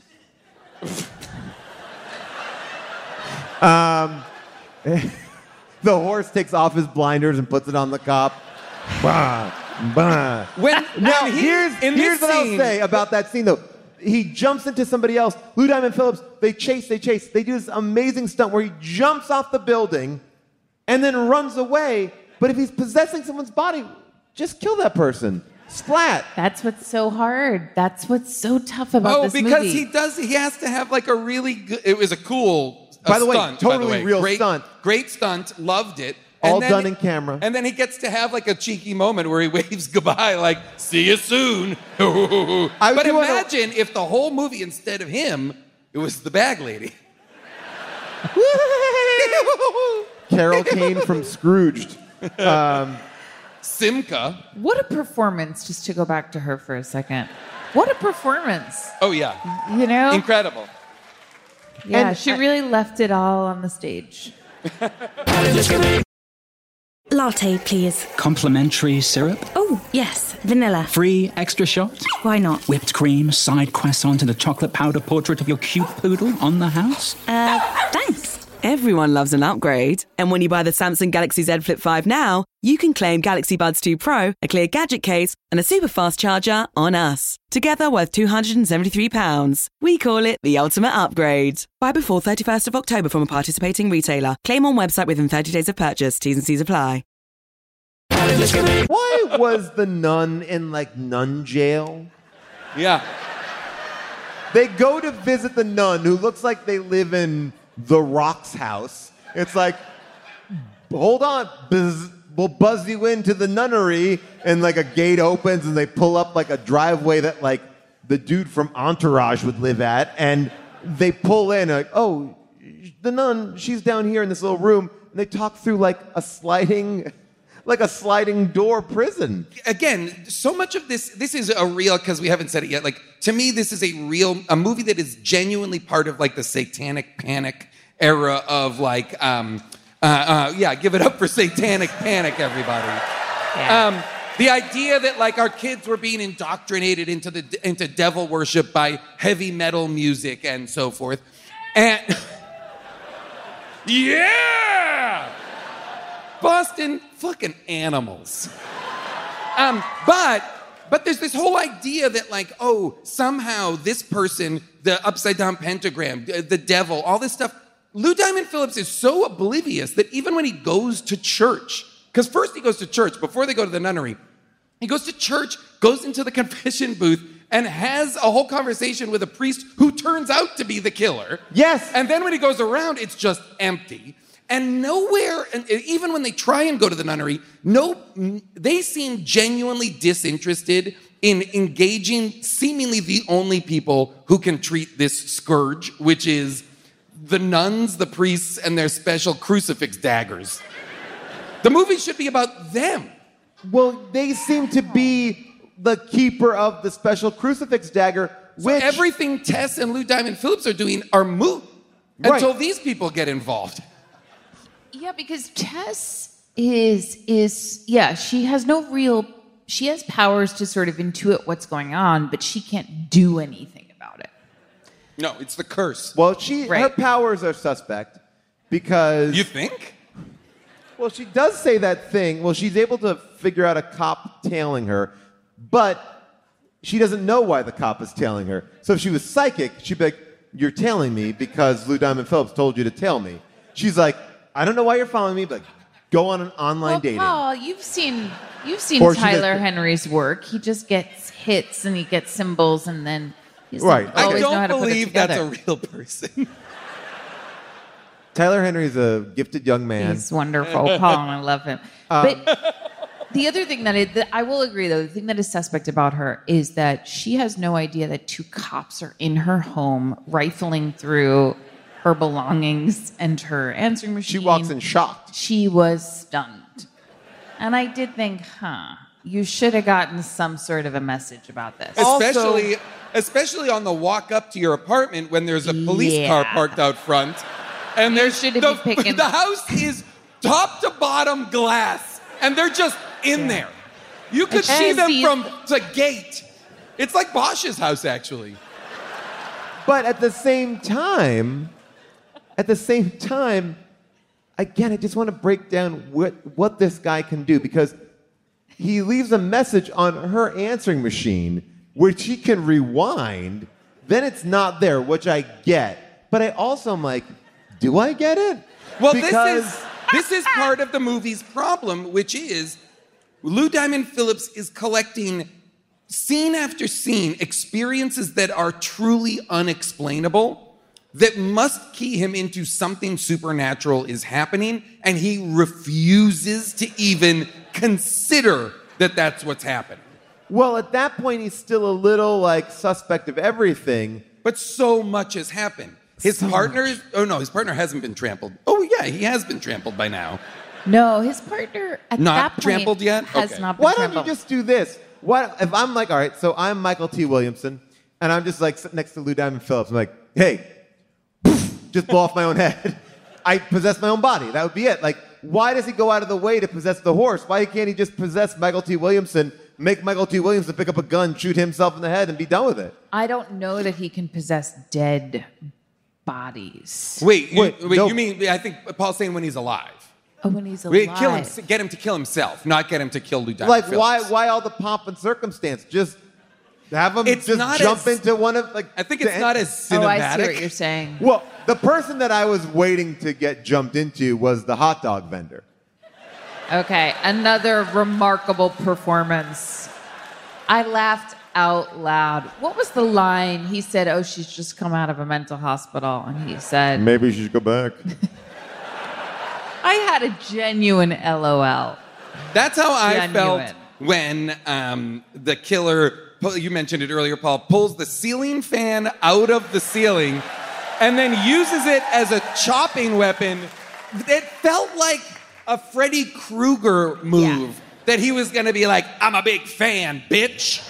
um, the horse takes off his blinders and puts it on the cop. Bah, bah. When, Now, when he- here's, in here's this what I'll scene- say about that scene, though. He jumps into somebody else. Lou Diamond Phillips, they chase, they chase. They do this amazing stunt where he jumps off the building and then runs away. But if he's possessing someone's body, just kill that person. Splat. That's what's so hard. That's what's so tough about Oh, this because movie. he does. He has to have like a really good. It was a cool. uh, By the way, stunt, by the totally way. real great, stunt. Great stunt. Loved it. All then- done in camera. And then he gets to have like a cheeky moment where he waves goodbye, like "See you soon." I but do wanna- imagine if the whole movie, instead of him, it was the bag lady. Carol Kane from Scrooged. Um, Simca. What a performance, just to go back to her for a second. What a performance. Oh yeah, You know? incredible. Yeah, And she I- really left it all on the stage. Latte, please. Complimentary syrup? Oh, yes, vanilla. Free extra shot? Why not? Whipped cream, side croissant, and a chocolate powder portrait of your cute poodle on the house? Uh, thanks. Everyone loves an upgrade. And when you buy the Samsung Galaxy Z Flip five now, you can claim Galaxy Buds two Pro, a clear gadget case, and a super fast charger on us. Together worth two hundred seventy-three pounds. We call it the ultimate upgrade. Buy before thirty-first of October from a participating retailer. Claim on website within thirty days of purchase. T's and C's apply. why was the nun in, like, nun jail? Yeah. They go to visit the nun who looks like they live in The Rock's house. It's like, hold on, buzz, we'll buzz you into the nunnery, and like a gate opens and they pull up like a driveway that like the dude from Entourage would live at, and they pull in like, oh, the nun, she's down here in this little room, and they talk through like a sliding, like a sliding door prison. Again, so much of this, this is a real, because we haven't said it yet, like, to me, this is a real, a movie that is genuinely part of, like, the satanic panic era of, like, um, uh, uh, yeah, give it up for satanic panic, everybody. Yeah. Um, the idea that, like, our kids were being indoctrinated into the into devil worship by heavy metal music and so forth. And, yeah! Boston, fucking animals. Um, but but there's this whole idea that like, oh, somehow this person, the upside down pentagram, the, the devil, all this stuff. Lou Diamond Phillips is so oblivious that even when he goes to church, because first he goes to church before they go to the nunnery, he goes to church, goes into the confession booth, and has a whole conversation with a priest who turns out to be the killer. Yes. And then when he goes around, it's just empty. And nowhere, and even when they try and go to the nunnery, no, they seem genuinely disinterested in engaging seemingly the only people who can treat this scourge, which is the nuns, the priests, and their special crucifix daggers. The movie should be about them. Well, they seem to be the keeper of the special crucifix dagger, which... So everything Tess and Lou Diamond Phillips are doing are moot Right. until these people get involved. Yeah, because Tess is is yeah, she has no real she has powers to sort of intuit what's going on, but she can't do anything about it. No, it's the curse. Well, she her Right. powers are suspect because... You think? Well, she does say that thing. Well, she's able to figure out a cop tailing her, but she doesn't know why the cop is tailing her. So if she was psychic, she'd be like, you're tailing me because Lou Diamond Phillips told you to tail me. She's like, I don't know why you're following me, but go on an online Well, dating. Paul, you've seen you've seen Or she Tyler does- Henry's work. He just gets hits and he gets symbols and then he doesn't Right. I always I know how don't to put it believe that's a together. real person. Tyler Henry's a gifted young man. He's wonderful, Paul, and I love him. But the other thing that, it, that I will agree, though, the thing that is suspect about her is that she has no idea that two cops are in her home rifling through her belongings and her answering machine. She walks in shocked. She was stunned. And I did think, huh, you should have gotten some sort of a message about this. Especially, especially on the walk up to your apartment when there's a police Yeah. car parked out front, and there's should be the, picking- the house is top to bottom glass, and they're just in there. You could And see them see- from the gate. It's like Bosch's house, actually. But at the same time, at the same time, again, I just want to break down what, what this guy can do because he leaves a message on her answering machine, which he can rewind. Then it's not there, which I get. But I also am like, do I get it? Well, because this is this is part of the movie's problem, which is Lou Diamond Phillips is collecting scene after scene experiences that are truly unexplainable, that must key him into something supernatural is happening, and he refuses to even consider that that's what's happening. well, at that point, he's still a little like suspect of everything. But so much has happened. His So partner, oh no, his partner hasn't been trampled. Oh yeah, he has been trampled by now. No, his partner at Not that point trampled yet? has Okay. not been Why don't trampled. you just do this? What if I'm like, all right, so I'm Michael T. Williamson, and I'm just like sitting next to Lou Diamond Phillips. I'm like, hey, poof, just blow off my own head. I possess my own body. That would be it. Like, why does he go out of the way to possess the horse? Why can't he just possess Michael T. Williamson, make Michael T. Williamson pick up a gun, shoot himself in the head, and be done with it? I don't know that he can possess dead bodies. Wait, you, Wait, wait, no. you mean, I think Paul's saying when he's alive. Oh, when he's Wait, alive. kill him, get him to kill himself, not get him to kill Lou Diamond Like, Phillips. why, why all the pomp and circumstance? Just have him It's just not jump as- into one of like. I think the it's en- not as cinematic. Oh, I see what you're saying. Well, the person that I was waiting to get jumped into was the hot dog vendor. Okay, another remarkable performance. I laughed out loud. What was the line? He said, oh, she's just come out of a mental hospital. And he said, Maybe you should go back. I had a genuine LOL. That's how I Genuine. felt when um, the killer, you mentioned it earlier, Paul, pulls the ceiling fan out of the ceiling and then uses it as a chopping weapon. It felt like a Freddy Krueger move. Yeah. That he was going to be like, I'm a big fan, bitch.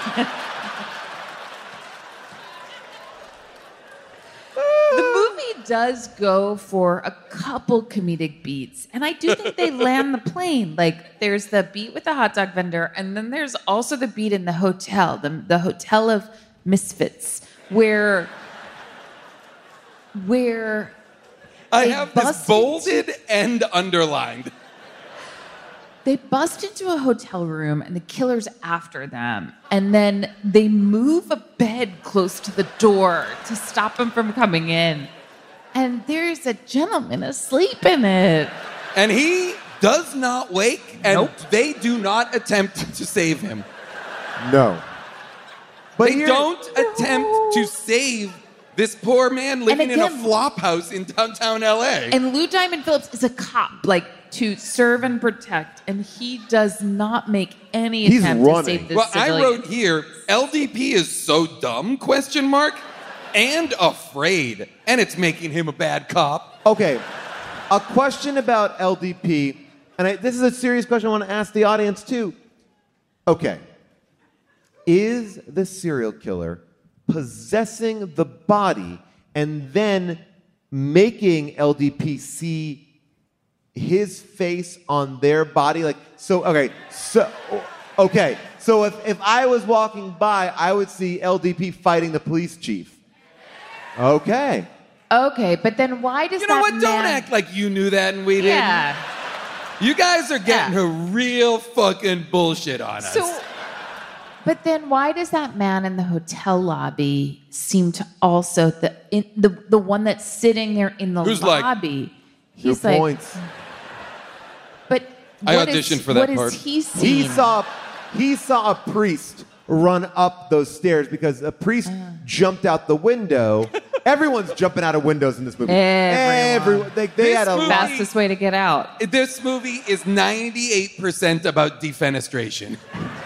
The movie does go for a couple comedic beats, and I do think they land the plane. Like, there's the beat with the hot dog vendor, and then there's also the beat in the hotel, the, the Hotel of Misfits, where, where I They have this busted- bolded and underlined. they bust into a hotel room, and the killer's after them, and then they move a bed close to the door to stop him from coming in. And there's a gentleman asleep in it. And he does not wake, and Nope. they do not attempt to save him. No. But they here- don't attempt to save this poor man living in a again- flop house in downtown L A. And Lou Diamond Phillips is a cop, like to serve and protect, and he does not make any He's attempt to running. save this Well, civilian. I wrote here, L D P is so dumb, question mark, and afraid. And it's making him a bad cop. Okay, a question about L D P, and I, this is a serious question I want to ask the audience too. Okay, is the serial killer possessing the body and then making L D P see his face on their body? Like, so, okay, so, okay, so if, if I was walking by, I would see L D P fighting the police chief. Okay. Okay, but then why does You know that what? man... Don't act like you knew that and we didn't. Yeah. You guys are getting Yeah. a real fucking bullshit on us. So, but then why does that man in the hotel lobby seem to also the in, the the one that's sitting there in the Who's like, lobby? Good He's like, points. but I what is- auditioned for that what is part. he seeing? He saw, he saw a priest run up those stairs because a priest jumped out the window. Everyone's jumping out of windows in this movie. Everyone. Everyone. They, they This had a movie- lot. Fastest way to get out. This movie is ninety-eight percent about defenestration.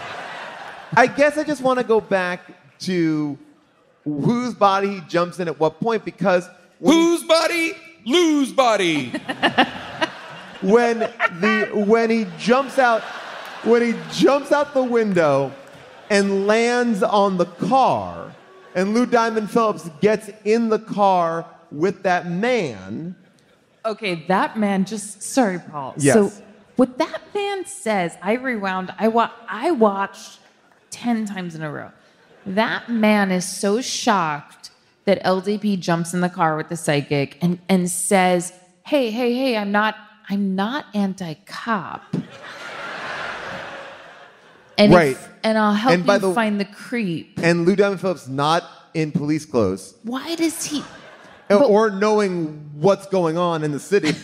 I guess I just want to go back to whose body he jumps in at what point, because when, Whose body? Lou's body. when the when he jumps out when he jumps out the window and lands on the car, and Lou Diamond Phillips gets in the car with that man. Okay, that man just sorry, Paul. Yes. So what that man says, I rewound. I wa- I watched ten times in a row. That man is so shocked that L D P jumps in the car with the psychic and and says, "Hey, hey, hey! I'm not. I'm not anti-cop." And Right. if, and I'll help And by you the- find the creep. And Lou Diamond Phillips not in police clothes, Why does he? But- or knowing what's going on in the city.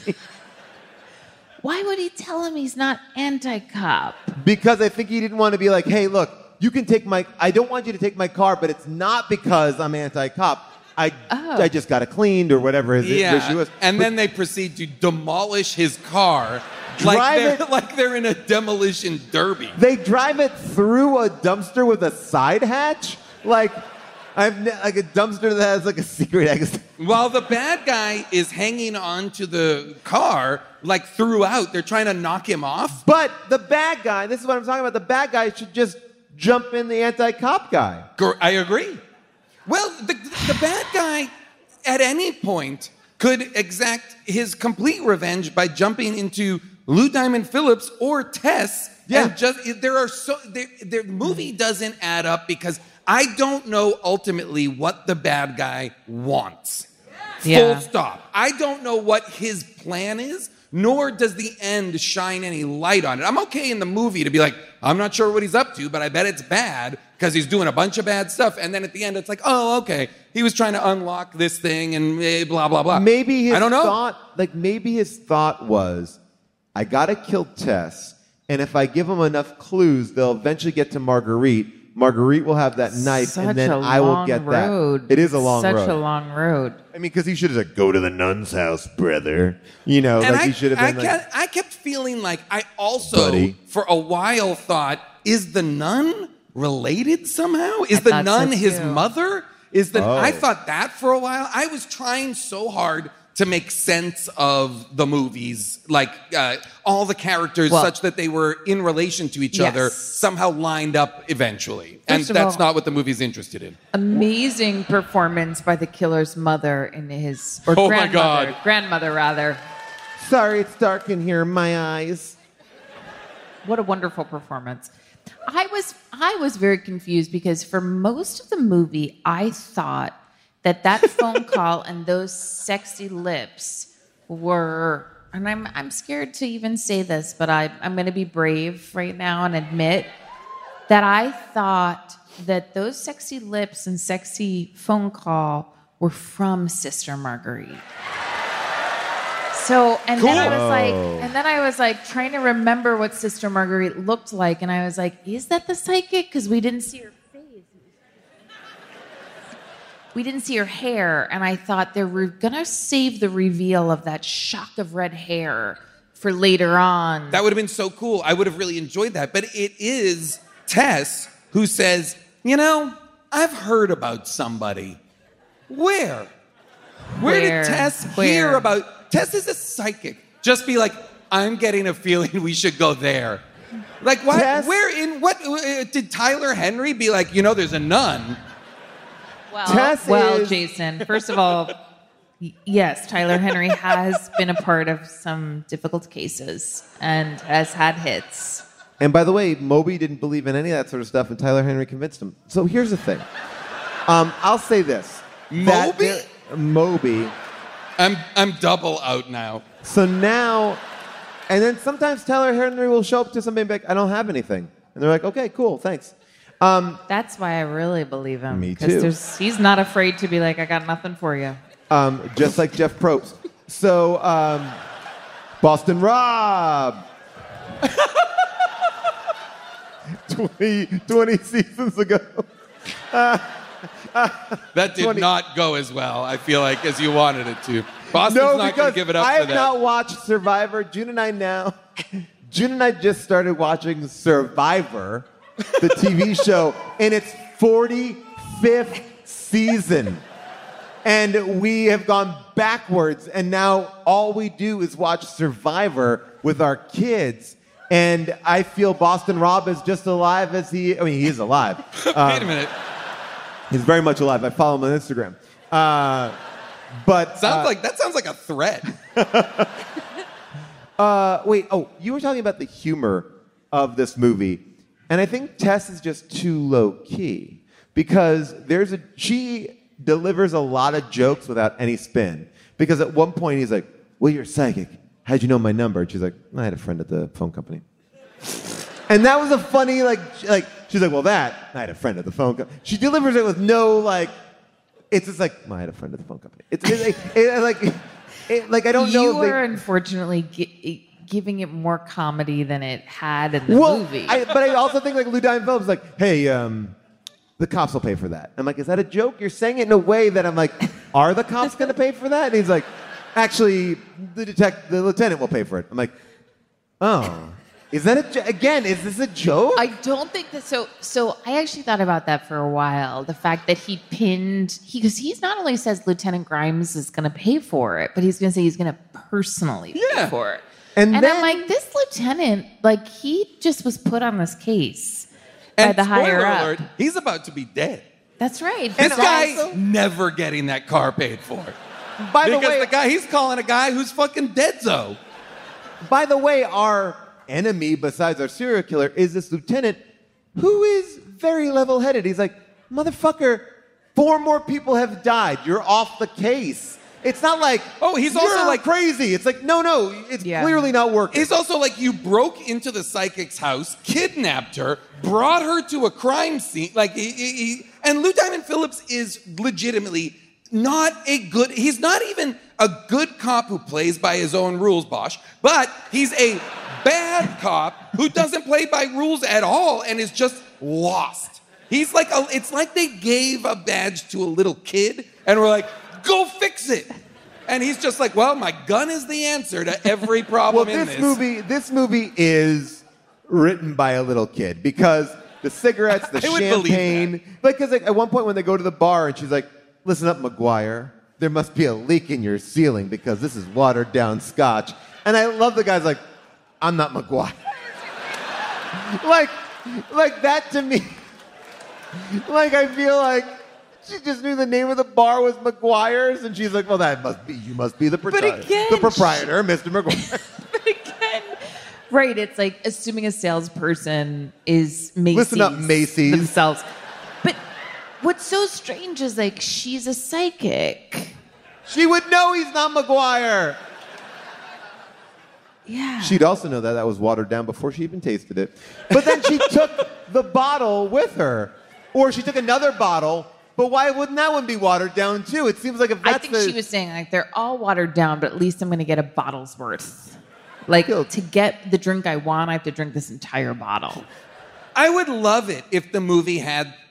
Why would he tell him he's not anti-cop? Because I think he didn't want to be like, hey, look, you can take my, I don't want you to take my car, but it's not because I'm anti-cop. I, Oh. I just got it cleaned or whatever his issue Yeah. was. And But then they proceed to demolish his car like Drive they're, it- like they're in a demolition derby. they drive it through a dumpster with a side hatch? Like, I've ne- like a dumpster that has like a secret exit. While the bad guy is hanging on to the car, like throughout, they're trying to knock him off. But the bad guy, this is what I'm talking about, the bad guy should just jump in the anti-cop guy. Gr- I agree. Well, the, the bad guy at any point could exact his complete revenge by jumping into Lou Diamond Phillips or Tess. Yeah. And just there are so there, the movie doesn't add up because I don't know ultimately what the bad guy wants. Yeah. Full stop. I don't know what his plan is, nor does the end shine any light on it. I'm okay in the movie to be like, I'm not sure what he's up to, but I bet it's bad because he's doing a bunch of bad stuff. And then at the end, it's like, oh, okay, he was trying to unlock this thing and eh, blah, blah, blah. Maybe his I don't know. thought, like maybe his thought was, I gotta kill Tess, and if I give him enough clues, they'll eventually get to Marguerite. Marguerite will have that knife, Such and then a I will long get road. that. It is a long Such road. a long road. I mean, because he should have said, "Go to the nun's house, brother." You know, And like I, he should have I, been like, kept, I kept feeling like I also, Buddy. for a while, thought, is the nun related somehow? Is I the thought so nun his too. mother? Is the Oh. I thought that for a while. I was trying so hard to make sense of the movies, like uh, all the characters, Well- such that they were in relation to each Yes. other, somehow lined up eventually. and First of that's all- not what the movie's interested in. Amazing performance by the killer's mother and his or Oh my grandmother, God. grandmother rather. "Sorry, it's dark in here. My eyes." What a wonderful performance. I was I was very confused because for most of the movie I thought that that phone call and those sexy lips were, and I'm I'm scared to even say this, but I I'm going to be brave right now and admit that I thought that those sexy lips and sexy phone call were from Sister Marguerite. So, and then I was like, and then I was like trying to remember what Sister Marguerite looked like, and I was like, is that the psychic? Because we didn't see her face. we didn't see her hair, and I thought they were gonna save the reveal of that shock of red hair for later on. That would have been so cool. I would have really enjoyed that. But it is Tess who says, you know, I've heard about somebody. Where? Where, Where? did Tess Where? hear about? Tess is a psychic. Just be like, I'm getting a feeling we should go there. Like, what? Tess- Where in what? Uh, did Tyler Henry be like, you know, there's a nun? Well, Tess well, is- Jason, first of all, y- yes, Tyler Henry has been a part of some difficult cases and has had hits. And by the way, Moby didn't believe in any of that sort of stuff, and Tyler Henry convinced him. So here's the thing. Um, I'll say this. That Moby? there- Moby. I'm I'm double out now. So now, and then sometimes Tyler Henry will show up to somebody and be like, I don't have anything. And they're like, okay, cool, thanks. Um, That's why I really believe him. Me 'cause too. there's- He's not afraid to be like, I got nothing for you. um, just like Jeff Probst. So, um, Boston Rob. twenty, twenty seasons ago. That did twenty not go as well, I feel like, as you wanted it to. Boston's No, not going because to give it up I for have that. not watched Survivor. June and I now. June and I just started watching Survivor, the T V show, in its forty-fifth season. And we have gone backwards, and now all we do is watch Survivor with our kids. And I feel Boston Rob is just alive as he, I mean, he is alive. Wait Um, a minute. He's very much alive. I follow him on Instagram. Uh, but Sounds uh, like that sounds like a threat. Uh, wait, oh, you were talking about the humor of this movie, and I think Tess is just too low key because there's a she delivers a lot of jokes without any spin. Because at one point he's like, "Well, you're psychic. How'd you know my number?" And she's like, "I had a friend at the phone company." And that was a funny like like she's like, "Well, that I had a friend at the phone company." She delivers it with no like. It's just like, "I had a friend at the phone company." It's, it's like, it, like. It, like I don't know. You if they- are unfortunately gi- giving it more comedy than it had in the well, movie. I, but I also think like Lou Diamond Phillips is like, hey, um, the cops will pay for that. I'm like, is that a joke? You're saying it in a way that I'm like, are the cops going to pay for that? And he's like, actually, the detect, the lieutenant will pay for it. I'm like, oh, is that a jo- again? Is this a joke? I don't think that. So, so I actually thought about that for a while. The fact that he pinned, he because he's not only says Lieutenant Grimes is going to pay for it, but he's going to say he's going to personally pay Yeah. for it. And And, then- I'm like, this lieutenant, like he just was put on this case And by the spoiler higher up. alert, he's about to be dead. That's right. This He's guy also- never getting that car paid for. by because the way, the guy he's calling a guy who's fucking deadzo. by the way, our enemy besides our serial killer is this lieutenant who is very level-headed. He's like, motherfucker, four more people have died. You're off the case. It's not like, Oh, he's also "You're like- crazy. It's like, no, no, it's Yeah. clearly not working. He's also like, you broke into the psychic's house, kidnapped her, brought her to a crime scene. Like, he, he, he- and Lou Diamond Phillips is legitimately not a good, he's not even a good cop who plays by his own rules, Bosch, but he's a bad cop who doesn't play by rules at all and is just lost. He's like, a, it's like they gave a badge to a little kid and were like, go fix it. And he's just like, well, my gun is the answer to every problem well, in this this. movie, this movie is written by a little kid because the cigarettes, the I would believe champagne. Because like, at one point when they go to the bar and she's like, "Listen up, McGuire. There must be a leak in your ceiling because this is watered down scotch." And I love the guy's like, "I'm not McGuire." like, like that to me. Like I feel like she just knew the name of the bar was McGuire's, and she's like, "Well, that must be you. Must be the proprietor, again, the proprietor, Mister McGuire." But again, right, it's like assuming a salesperson is Macy's Listen up, Macy's. themselves. But what's so strange is like she's a psychic. She would know he's not McGuire. Yeah. She'd also know that that was watered down before she even tasted it. But then she took the bottle with her. Or she took another bottle, but why wouldn't that one be watered down too? It seems like if that's I think the... she was saying like they're all watered down, but at least I'm going to get a bottle's worth. Like to get the drink I want, I have to drink this entire bottle. I would love it if the movie had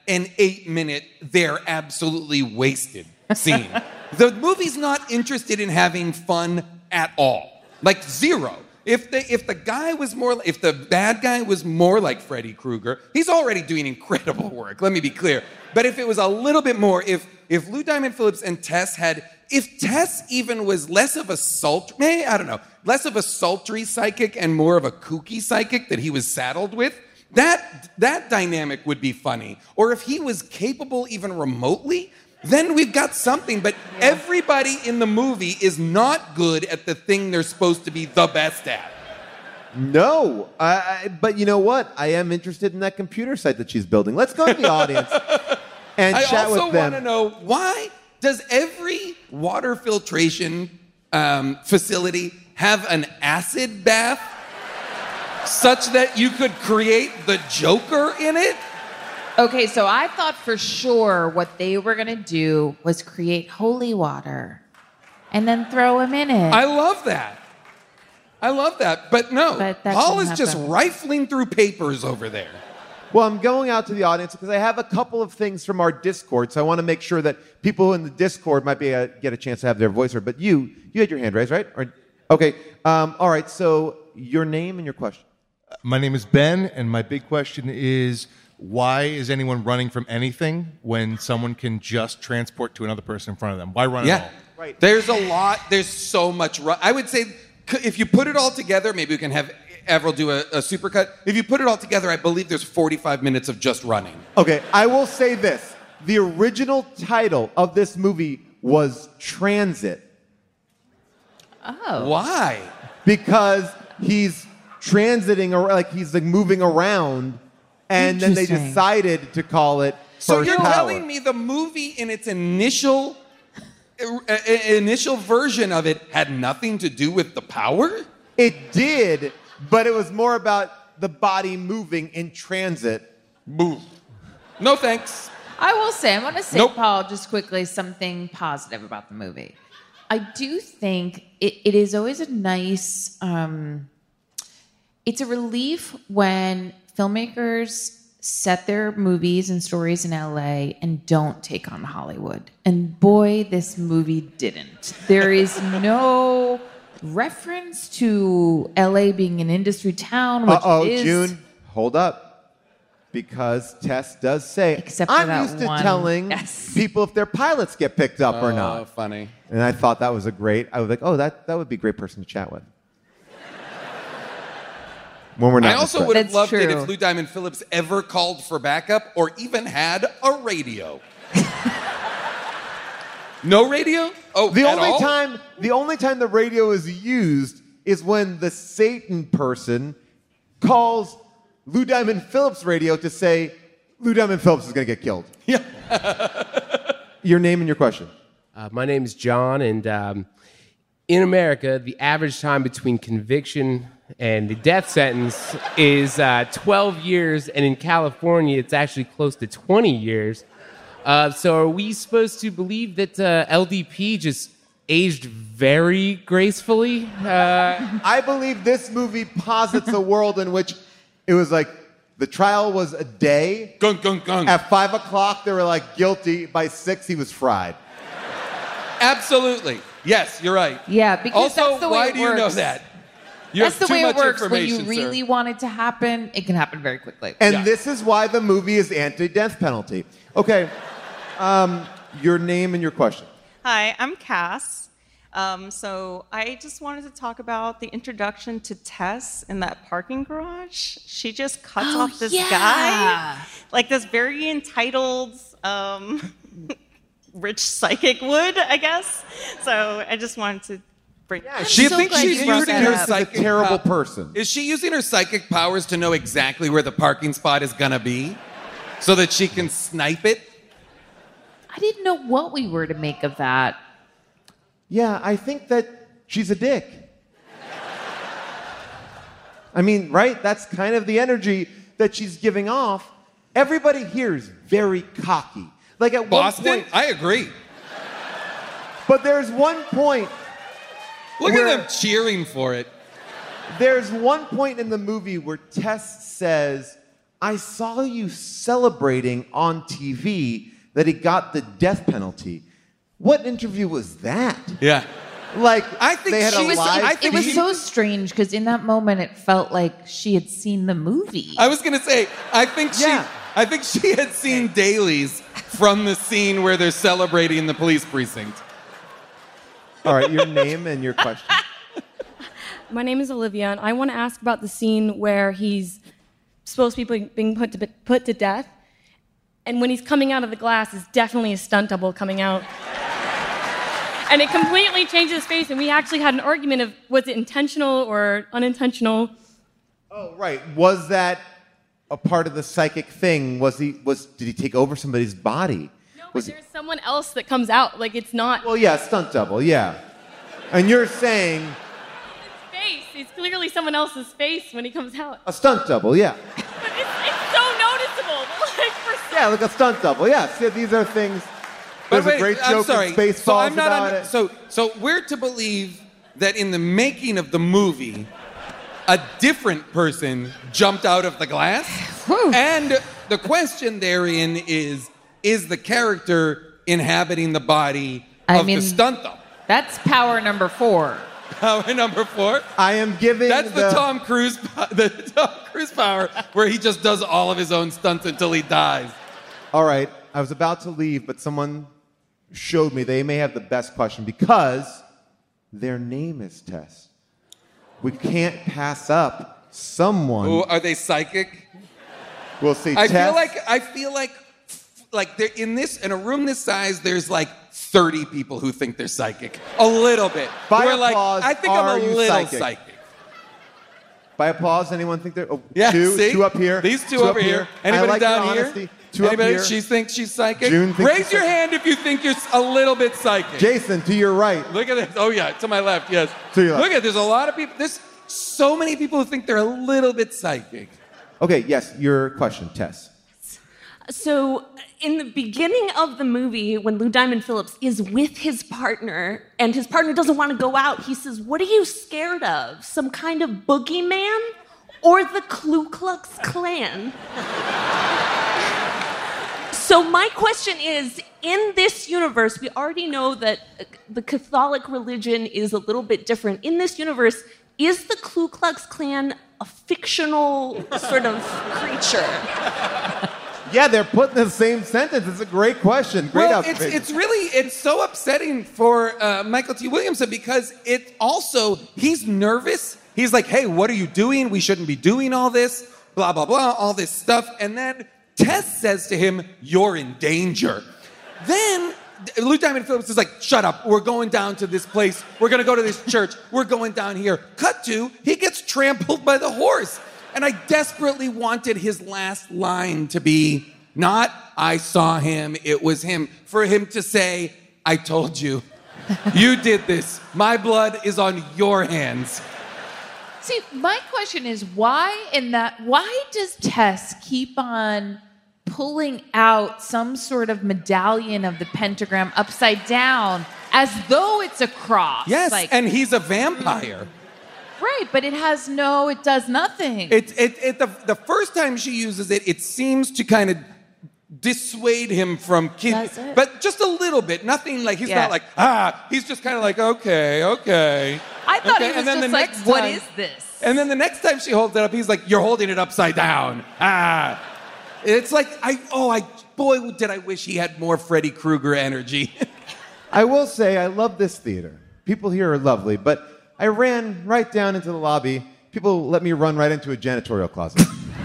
an eight-minute, they're absolutely wasted scene. The movie's not interested in having fun at all. Like, zero. If the, if the guy was more, if the bad guy was more like Freddy Krueger, he's already doing incredible work, let me be clear. But if it was a little bit more, if, if Lou Diamond Phillips and Tess had, if Tess even was less of a sultry, maybe, I don't know, less of a sultry psychic and more of a kooky psychic that he was saddled with, that, that dynamic would be funny. Or if he was capable even remotely, then we've got something. But everybody in the movie is not good at the thing they're supposed to be the best at. No, I, I, but you know what? I am interested in that computer site that she's building. Let's go to the audience and I chat with also them. want to know, why does every water filtration um, facility have an acid bath such that you could create the Joker in it? Okay, so I thought for sure what they were going to do was create holy water and then throw him in it. I love that. I love that. But no, But that Paul is didn't just happen. rifling through papers over there. Well, I'm going out to the audience because I have a couple of things from our Discord, so I want to make sure that people in the Discord might be a, get a chance to have their voice heard. But you, you had your hand raised, right? Or, okay. Um, all right. So your name and your question. My name is Ben, and my big question is, why is anyone running from anything when someone can just transport to another person in front of them? Why run at Yeah. all? Right. There's a lot, there's so much. Ru- I would say c- if you put it all together, maybe we can have Avril do a, a supercut. If you put it all together, I believe there's forty-five minutes of just running. Okay, I will say this. The original title of this movie was Transit. Oh. Why? Because he's transiting, or like he's like moving around, and then they Interesting. decided to call it So First you're Power. telling me the movie in its initial uh, uh, initial version of it had nothing to do with the power? It did, but it was more about the body moving in transit. Boo. No thanks. I will say, I want to say, Nope. Paul, just quickly, something positive about the movie. I do think it, it is always a nice, um, it's a relief when filmmakers set their movies and stories in L A and don't take on Hollywood. And boy, this movie didn't. There is no reference to L A being an industry town, which Uh-oh, is... June, hold up. Because Tess does say, Except for I'm that used to one- telling Yes. people if their pilots get picked up or Oh, not. funny. And I thought that was a great, I was like, oh, that, that would be a great person to chat with. When we're not I in also the would script. have loved it true. if Lou Diamond Phillips ever called for backup or even had a radio. No radio? Oh, The at only all? time, the only time the radio is used is when the Satan person calls Lou Diamond Phillips' radio to say Lou Diamond Phillips is going to get killed. Yeah. Your name and your question. Uh, my name is John, and um, in America, the average time between conviction and the death sentence is uh, twelve years, and in California, it's actually close to twenty years. Uh, so are we supposed to believe that uh, L D P just aged very gracefully? Uh, I believe this movie posits a world in which it was like the trial was a day. Gung, gung, gung. At five o'clock, they were like guilty. By six, he was fried. Absolutely. Yes, you're right. Yeah, because also, that's the way why it do you know works. that? You That's have the too way much it works. When you information, sir. really want it to happen, it can happen very quickly. And Yeah. this is why the movie is anti-death penalty. Okay, um, your name and your question. Hi, I'm Cass. Um, so I just wanted to talk about the introduction to Tess in that parking garage. She just cuts Oh, off this yeah. guy, like this very entitled, um, rich psychic would, I guess. So I just wanted to bring. Yeah, Do you so think glad she's you brought using that her up. She's a psychic terrible pow- person. Is she using her psychic powers to know exactly where the parking spot is gonna be, so that she can snipe it? I didn't know what we were to make of that. Yeah, I think that she's a dick. I mean, right? That's kind of the energy that she's giving off. Everybody here is very cocky. Like at Boston? one point, I agree. but there's one point. Look where- at them cheering for it. There's one point in the movie where Tess says, I saw you celebrating on T V that he got the death penalty. What interview was that? Yeah. Like, I think they had she a was- live I It think was she- so strange because in that moment it felt like she had seen the movie. I was gonna say, I think she, Yeah. I think she had seen dailies from the scene where they're celebrating in the police precinct. All right, your name and your question. My name is Olivia, and I want to ask about the scene where he's supposed to be being put to, put to death, and when he's coming out of the glass, is definitely a stunt double coming out. And it completely changes his face, and we actually had an argument of was it intentional or unintentional. Oh, right. Was that a part of the psychic thing? Was he was did he take over somebody's body? No, but Was he, there's someone else that comes out. Like it's not well, yeah, stunt double, yeah. And you're saying face. It's clearly someone else's face when he comes out. a stunt double, yeah. But it's, it's so noticeable. Like for Yeah, like a stunt double, yeah. See, these are things. But There's wait, a great I'm joke sorry. in Spaceballs so I'm not about under- it. So, so we're to believe that in the making of the movie, a different person jumped out of the glass, and the question therein is: is the character inhabiting the body I of mean, the stunt double? That's power number four. Power number four. I am giving That's the, the Tom Cruise, po- the Tom Cruise power, where he just does all of his own stunts until he dies. All right, I was about to leave, but someone showed me they may have the best question because their name is Tess. We can't pass up someone. Ooh, are they psychic? We'll see. I Tess, feel like I feel like like there, in this in a room this size, there's like thirty people who think they're psychic. A little bit. By Who are like, applause, I think are I'm a you little psychic? psychic. by applause, anyone think they're? Oh, Yeah, two, see? two up here. These two, up over here. I Anybody like your down here? honesty. Two up Anybody? here. She thinks she's psychic. June thinks Raise she's your psychic. hand if you think you're a little bit psychic. Jason, to your right. Look at this. Oh yeah, to my left. Yes. To your left. Look at. There's a lot of people. There's so many people who think they're a little bit psychic. Okay, yes, your question, Tess. So, in the beginning of the movie, when Lou Diamond Phillips is with his partner, and his partner doesn't want to go out, he says, "What are you scared of? Some kind of boogeyman? Or the Ku Klux Klan?" So, my question is, in this universe, we already know that uh, the Catholic religion is a little bit different. In this universe, is the Ku Klux Klan a fictional sort of creature? Yeah, they're put in the same sentence. It's a great question. Great well, it's, observation. it's really it's so upsetting for uh, Michael T. Williamson because it also he's nervous. He's like, "Hey, what are you doing? We shouldn't be doing all this. Blah blah blah, all this stuff." And then Tess says to him, "You're in danger." Then Lou Diamond Phillips is like, "Shut up. We're going down to this place. We're gonna go to this church. We're going down here." Cut to he gets trampled by the horse. And I desperately wanted his last line to be not, "I saw him, it was him," for him to say, "I told you. You did this. My blood is on your hands." See, my question is why in that why does Tess keep on pulling out some sort of medallion of the pentagram upside down as though it's a cross? Yes, like, and he's a vampire. right, but it has no, it does nothing. It, it, it, the, the first time she uses it, it seems to kind of dissuade him from ki- Does it? but just a little bit. Nothing like he's Yeah. not like ah. He's just kind of like okay, okay. I thought okay. it was and then just the like, next what time- is this? And then the next time she holds it up, he's like, "You're holding it upside down." Ah. It's like I oh I boy did I wish he had more Freddy Krueger energy. I will say I love this theater. People here are lovely, but I ran right down into the lobby. People let me run right into a janitorial closet.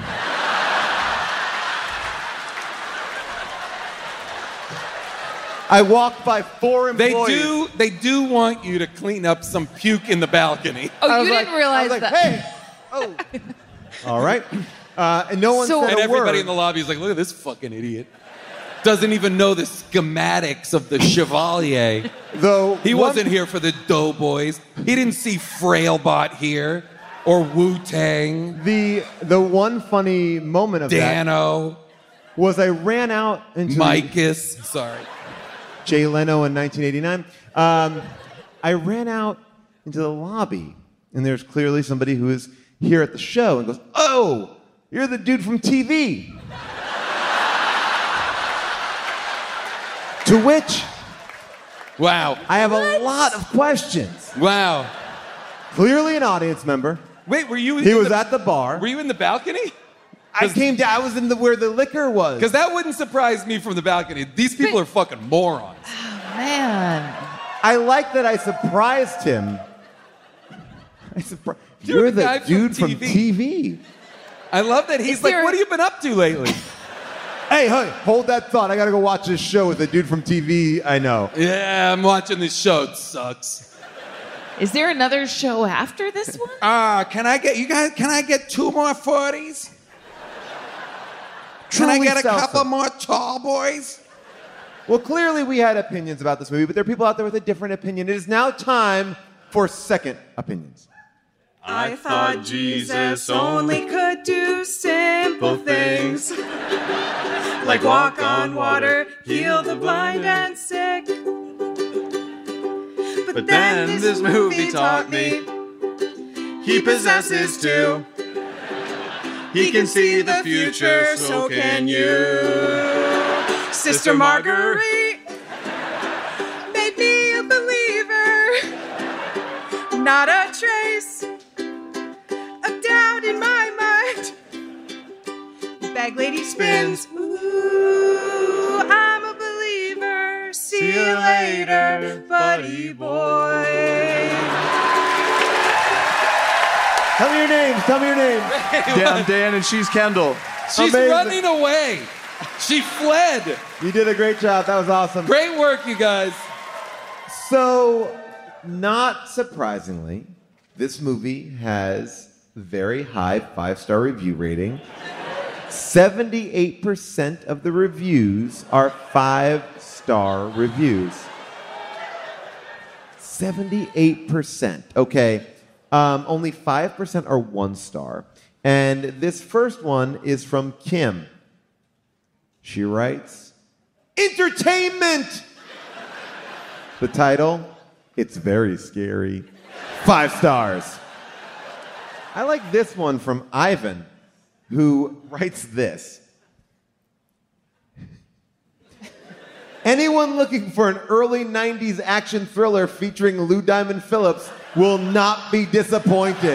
I walked by four They employees. do they do want you to clean up some puke in the balcony. Oh, I you was didn't like- realize I was like, that. "Hey, oh." All right. Uh, and no one So- said And a everybody word. in the lobby is like, "Look at this fucking idiot. Doesn't even know the schematics of the Chevalier. Though He one- wasn't here for the Doughboys. He didn't see Frailbot here or Wu-Tang, The the one funny moment of that Dano, was I ran out into the- Micus. Sorry. Jay Leno in nineteen eighty-nine. Um, I ran out into the lobby, and there's clearly somebody who is here at the show and goes, "Oh, You're the dude from T V. To which, wow, I have a lot of questions. Wow. Clearly an audience member. Wait, were you? He in was the, at the bar. Were you in the balcony? I came down. I was in the where the liquor was. Because that wouldn't surprise me from the balcony. These people are fucking morons. Man. I like that I surprised him. I surprised. You're You're, the the, guy from dude from T V. T V. I love that he's Is like, there- what have you been up to lately? Hey, hey, hold that thought. I gotta go watch this show with the dude from T V I know. Yeah, I'm watching this show. It sucks. Is there another show after this one? Ah, can I get you guys? Can I get two more forties? Can I Truly get a seltzer. couple more tall boys? Well, clearly we had opinions about this movie, but there are people out there with a different opinion. It is now time for second opinions. I thought Jesus only could do simple things, like walk on water, heal the blind and sick. But then this movie taught me he possesses two. He can see the future, so can you. Sister Marguerite made me a believer, not a trace of doubt in my mind. The bag lady spins. Ooh, I'm a believer. See you later, buddy boy. Tell me your names. Tell me your names. Dan, I'm Dan, and she's Kendall. She's Amazing. running away. She fled. You did a great job. That was awesome. Great work, you guys. So, not surprisingly, this movie has very high five-star review rating. seventy-eight percent of the reviews are five-star reviews. seventy-eight percent. Okay. Um, only five percent are one star. And this first one is from Kim. She writes, Entertainment! The title, It's Very Scary. Five stars. I like this one from Ivan, who writes this. Anyone looking for an early nineties action thriller featuring Lou Diamond Phillips will not be disappointed.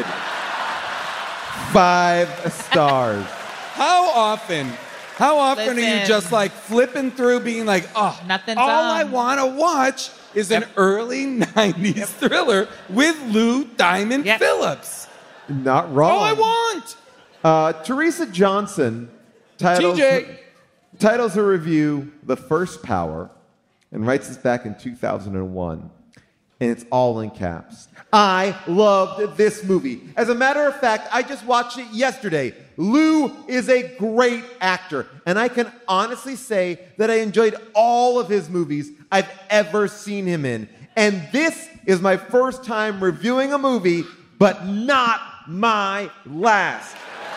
Five stars. How often, how often are you Listen. just like flipping through being like, oh, Nothing's all on. I want to watch is an early nineties thriller with Lou Diamond Yep. Phillips. Not wrong. All I want. Uh, Teresa Johnson titles, T J. titles her review The First Power and writes this back in two thousand one. And it's all in caps. I loved this movie. As a matter of fact, I just watched it yesterday. Lou is a great actor. And I can honestly say that I enjoyed all of his movies I've ever seen him in. And this is my first time reviewing a movie, but not my last.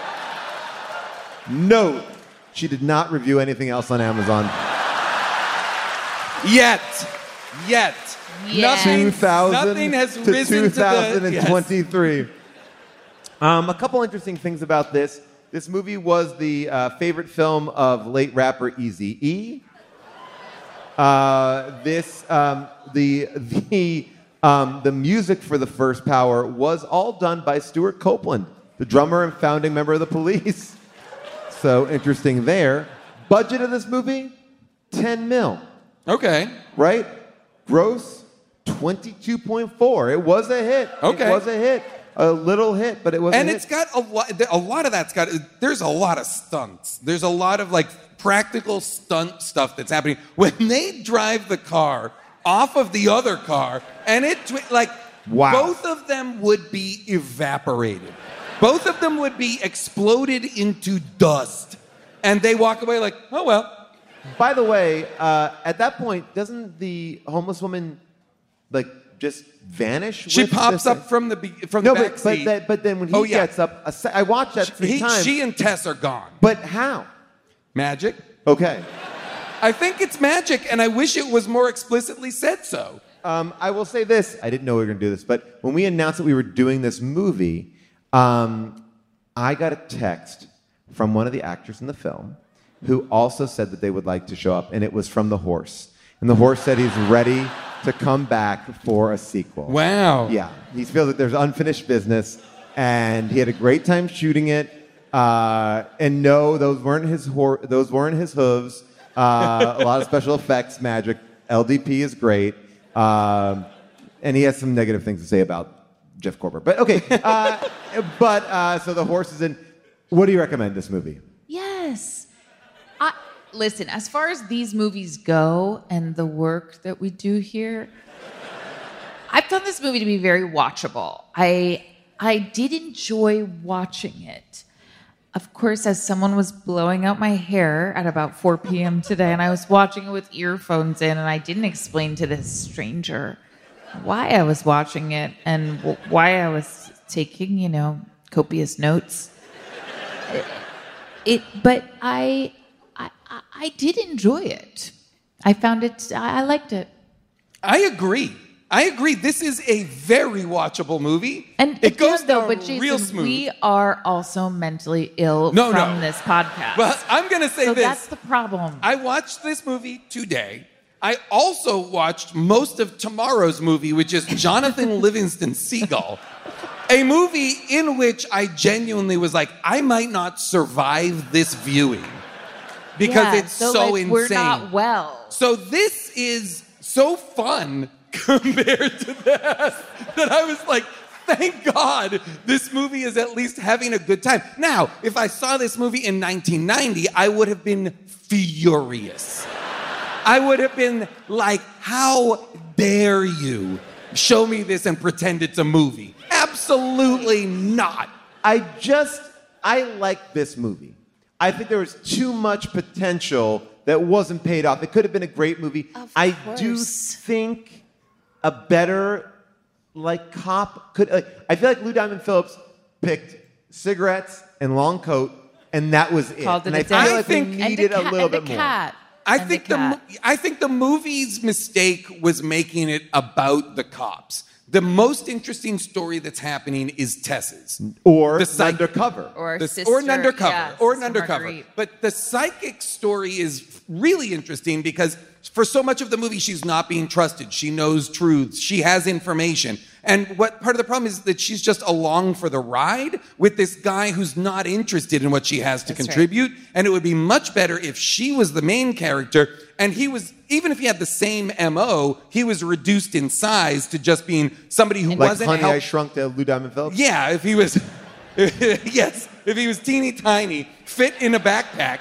Note, she did not review anything else on Amazon. Yet. Yet. Yes. Nothing, two thousand nothing has to risen to the... two thousand twenty-three. Um, a couple interesting things about this. This movie was the uh, favorite film of late rapper Eazy-E. Uh, this, um, the, the, um, the music for The First Power was all done by Stuart Copeland, the drummer and founding member of the Police. So interesting there. Budget of this movie, ten mil. Okay. Right? Gross, twenty-two point four. It was a hit. Okay. It was a hit. A little hit, but it was And a it's hit. got a lot, a lot of that's got, there's a lot of stunts. There's a lot of like practical stunt stuff that's happening. When they drive the car off of the other car and it, twi- like, Wow. both of them would be evaporated. Both of them would be exploded into dust. And they walk away like, oh, well. By the way, uh, at that point, doesn't the homeless woman like just vanish? She with pops this- up from the be- from no, the back but but, seat. that, but then when he Oh, yeah. gets up, a se- I watched that three He- times. she and Tess are gone. But how? Magic. Okay. I think it's magic, and I wish it was more explicitly said so. Um, I will say this. I didn't know we were going to do this, but when we announced that we were doing this movie, um, I got a text from one of the actors in the film who also said that they would like to show up, and it was from the horse. And the horse said he's ready to come back for a sequel. Wow. Yeah. He feels that there's unfinished business, and he had a great time shooting it. Uh, and no, those weren't his hor- those weren't his hooves. Uh, a lot of special effects magic. L D P is great. Um, and he has some negative things to say about Jeff Korber. But okay. Uh, but uh, so the horse is in. What do you recommend this movie? Yes. I, listen, as far as these movies go and the work that we do here, I've found this movie to be very watchable. I I did enjoy watching it. Of course, as someone was blowing out my hair at about four p.m. today, and I was watching it with earphones in, and I didn't explain to this stranger why I was watching it and w- why I was taking, you know, copious notes. It, it but I, I, I did enjoy it. I found it. I, I liked it. I agree. I agree. This is a very watchable movie. And it again, goes though, down but Jason, real smooth. we are also mentally ill No, from no. this podcast. Well, I'm going to say so this. that's the problem. I watched this movie today. I also watched most of tomorrow's movie, which is Jonathan Livingston Seagull, a movie in which I genuinely was like, I might not survive this viewing because Yeah, it's so, so like, insane. we're not well. So this is so fun compared to that that I was like, thank God this movie is at least having a good time. Now, if I saw this movie in nineteen ninety, I would have been furious. I would have been like, how dare you show me this and pretend it's a movie? Absolutely not. I just, I like this movie. I think there was too much potential that wasn't paid off. It could have been a great movie. Of I course. do think a better, like, cop could. Like, I feel like Lou Diamond Phillips picked cigarettes and long coat, and that was it. Called it and a I feel day. like think- we And the needed cat- a little and the bit more. cat. I And think the the, mo- cat. I think the movie's mistake was making it about the cops. The most interesting story that's happening is Tess's. Or The psych- undercover. Or, The- sister, or an undercover, yeah, or an Sister undercover. Marguerite. But the psychic story is really interesting because for so much of the movie, she's not being trusted. She knows truths. She has information. And what part of the problem is that she's just along for the ride with this guy who's not interested in what she has to That's right. contribute. And it would be much better if she was the main character and he was, even if he had the same M O, he was reduced in size to just being somebody who Like wasn't Honey, help- I Shrunk to Lou Diamond Phillips? Yeah, if he was, yes, if he was teeny tiny, fit in a backpack.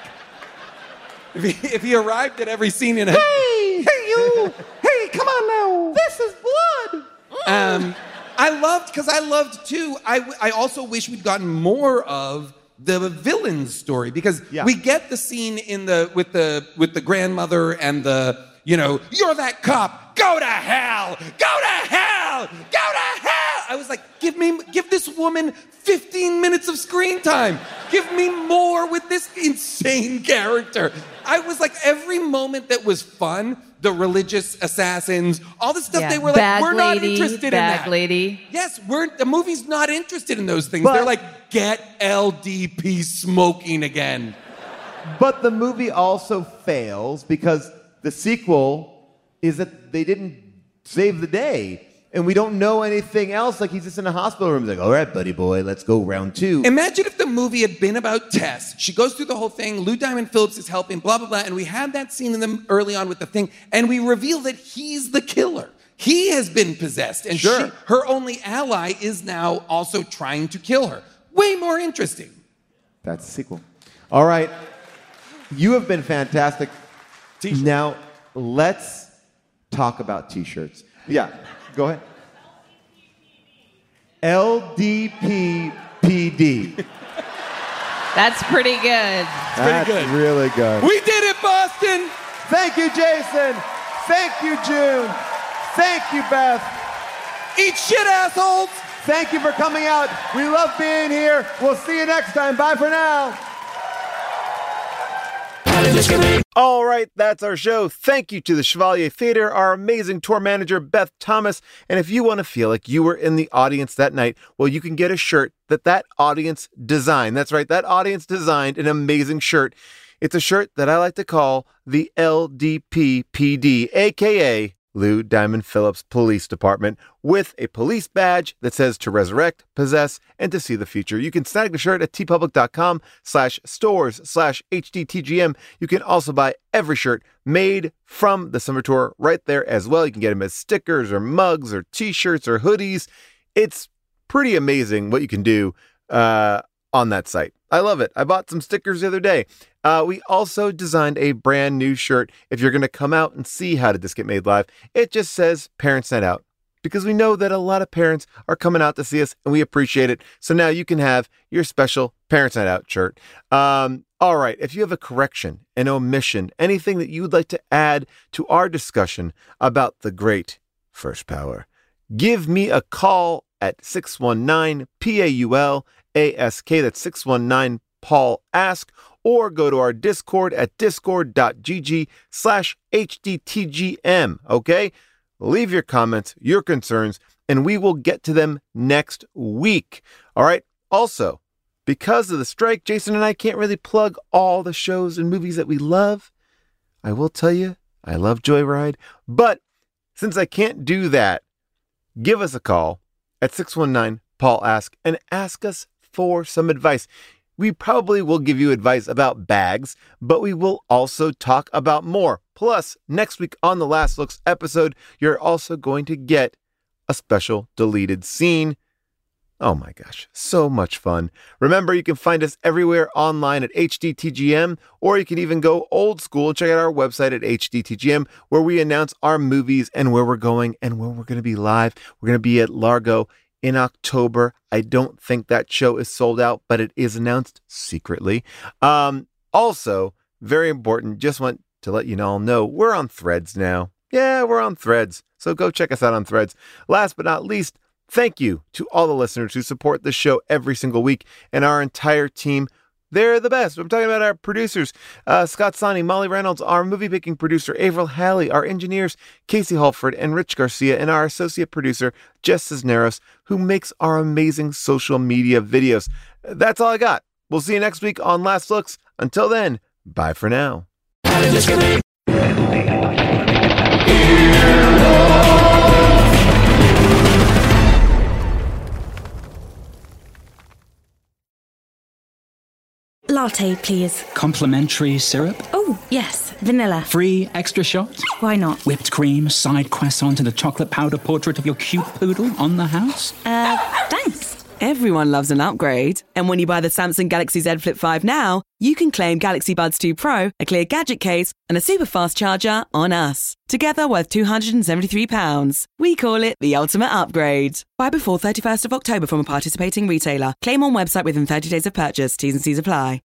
If he, if he arrived at every scene in a... Hey! Hey, you! Hey, come on now! This is blood! Um, I loved, because I loved, too, I, I also wish we'd gotten more of the villain's story, because Yeah. we get the scene in the with the with the grandmother and the, you know, you're that cop, go to hell, go to hell, go to hell. I was like, give me, give this woman fifteen minutes of screen time. Give me more with this insane character. I was like, every moment that was fun, the religious assassins, all the stuff Yeah. they were like, Bag we're not lady, interested bag in that. lady. Yes, we're the movie's not interested in those things. But- They're like, get L D P smoking again. But the movie also fails because the sequel is that they didn't save the day. And we don't know anything else. Like, he's just in a hospital room. He's like, all right, buddy boy, let's go round two. Imagine if the movie had been about Tess. She goes through the whole thing. Lou Diamond Phillips is helping, blah, blah, blah. And we had that scene in them early on with the thing. And we reveal that he's the killer. He has been possessed. And Sure. she, her only ally is now also trying to kill her. Way more interesting. That's the sequel. All right. You have been fantastic. T-shirt. Now, let's talk about T-shirts. Yeah, go ahead. L D P P D. That's pretty good. That's good. really good. We did it, Boston! Thank you, Jason. Thank you, June. Thank you, Beth. Eat shit, assholes! Thank you for coming out. We love being here. We'll see you next time. Bye for now. All right, that's our show. Thank you to the Chevalier Theater, our amazing tour manager, Beth Thomas. And if you want to feel like you were in the audience that night, well, you can get a shirt that that audience designed. That's right, that audience designed an amazing shirt. It's a shirt that I like to call the L D P P D, a k a. Lou Diamond Phillips Police Department, with a police badge that says to resurrect, possess, and to see the future. You can snag the shirt at tpublic.com slash stores slash HDTGM. You can also buy every shirt made from the summer tour right there as well. You can get them as stickers or mugs or t-shirts or hoodies. It's pretty amazing what you can do uh, on that site. I love it. I bought some stickers the other day. Uh, we also designed a brand new shirt. If you're going to come out and see How Did This Get Made Live, it just says Parents Night Out, because we know that a lot of parents are coming out to see us and we appreciate it. So now you can have your special Parents Night Out shirt. Um, all right. If you have a correction, an omission, anything that you would like to add to our discussion about the great First Power, give me a call at six one nine P A U L A S K. That's six one nine Paul Ask. Or go to our Discord at discord.gg slash HDTGM, okay? Leave your comments, your concerns, and we will get to them next week, all right? Also, because of the strike, Jason and I can't really plug all the shows and movies that we love. I will tell you, I love Joyride, but since I can't do that, give us a call at six one nine Paul Ask and ask us for some advice. We probably will give you advice about bags, but we will also talk about more. Plus, next week on the Last Looks episode, you're also going to get a special deleted scene. Oh my gosh, so much fun. Remember, you can find us everywhere online at H D T G M, or you can even go old school and check out our website at H D T G M, where we announce our movies and where we're going and where we're going to be live. We're going to be at Largo in October. I don't think that show is sold out, but it is announced secretly. Um, also, very important, just want to let you all know, we're on Threads now. Yeah, we're on Threads. So go check us out on Threads. Last but not least, thank you to all the listeners who support the show every single week and our entire team. They're the best. I'm talking about our producers, uh, Scott Sani, Molly Reynolds, our movie-picking producer, Avril Halley, our engineers, Casey Halford and Rich Garcia, and our associate producer, Jess Cisneros, who makes our amazing social media videos. That's all I got. We'll see you next week on Last Looks. Until then, bye for now. Latte, please. Complimentary syrup? Oh, yes, vanilla. Free extra shot? Why not? Whipped cream, side croissant, and a chocolate powder portrait of your cute poodle on the house? Uh, thanks. Everyone loves an upgrade. And when you buy the Samsung Galaxy Z Flip five now, you can claim Galaxy Buds two Pro, a clear gadget case, and a super fast charger on us. Together worth two hundred seventy-three pounds. We call it the ultimate upgrade. Buy before thirty-first of October from a participating retailer. Claim on website within thirty days of purchase. T's and C's apply.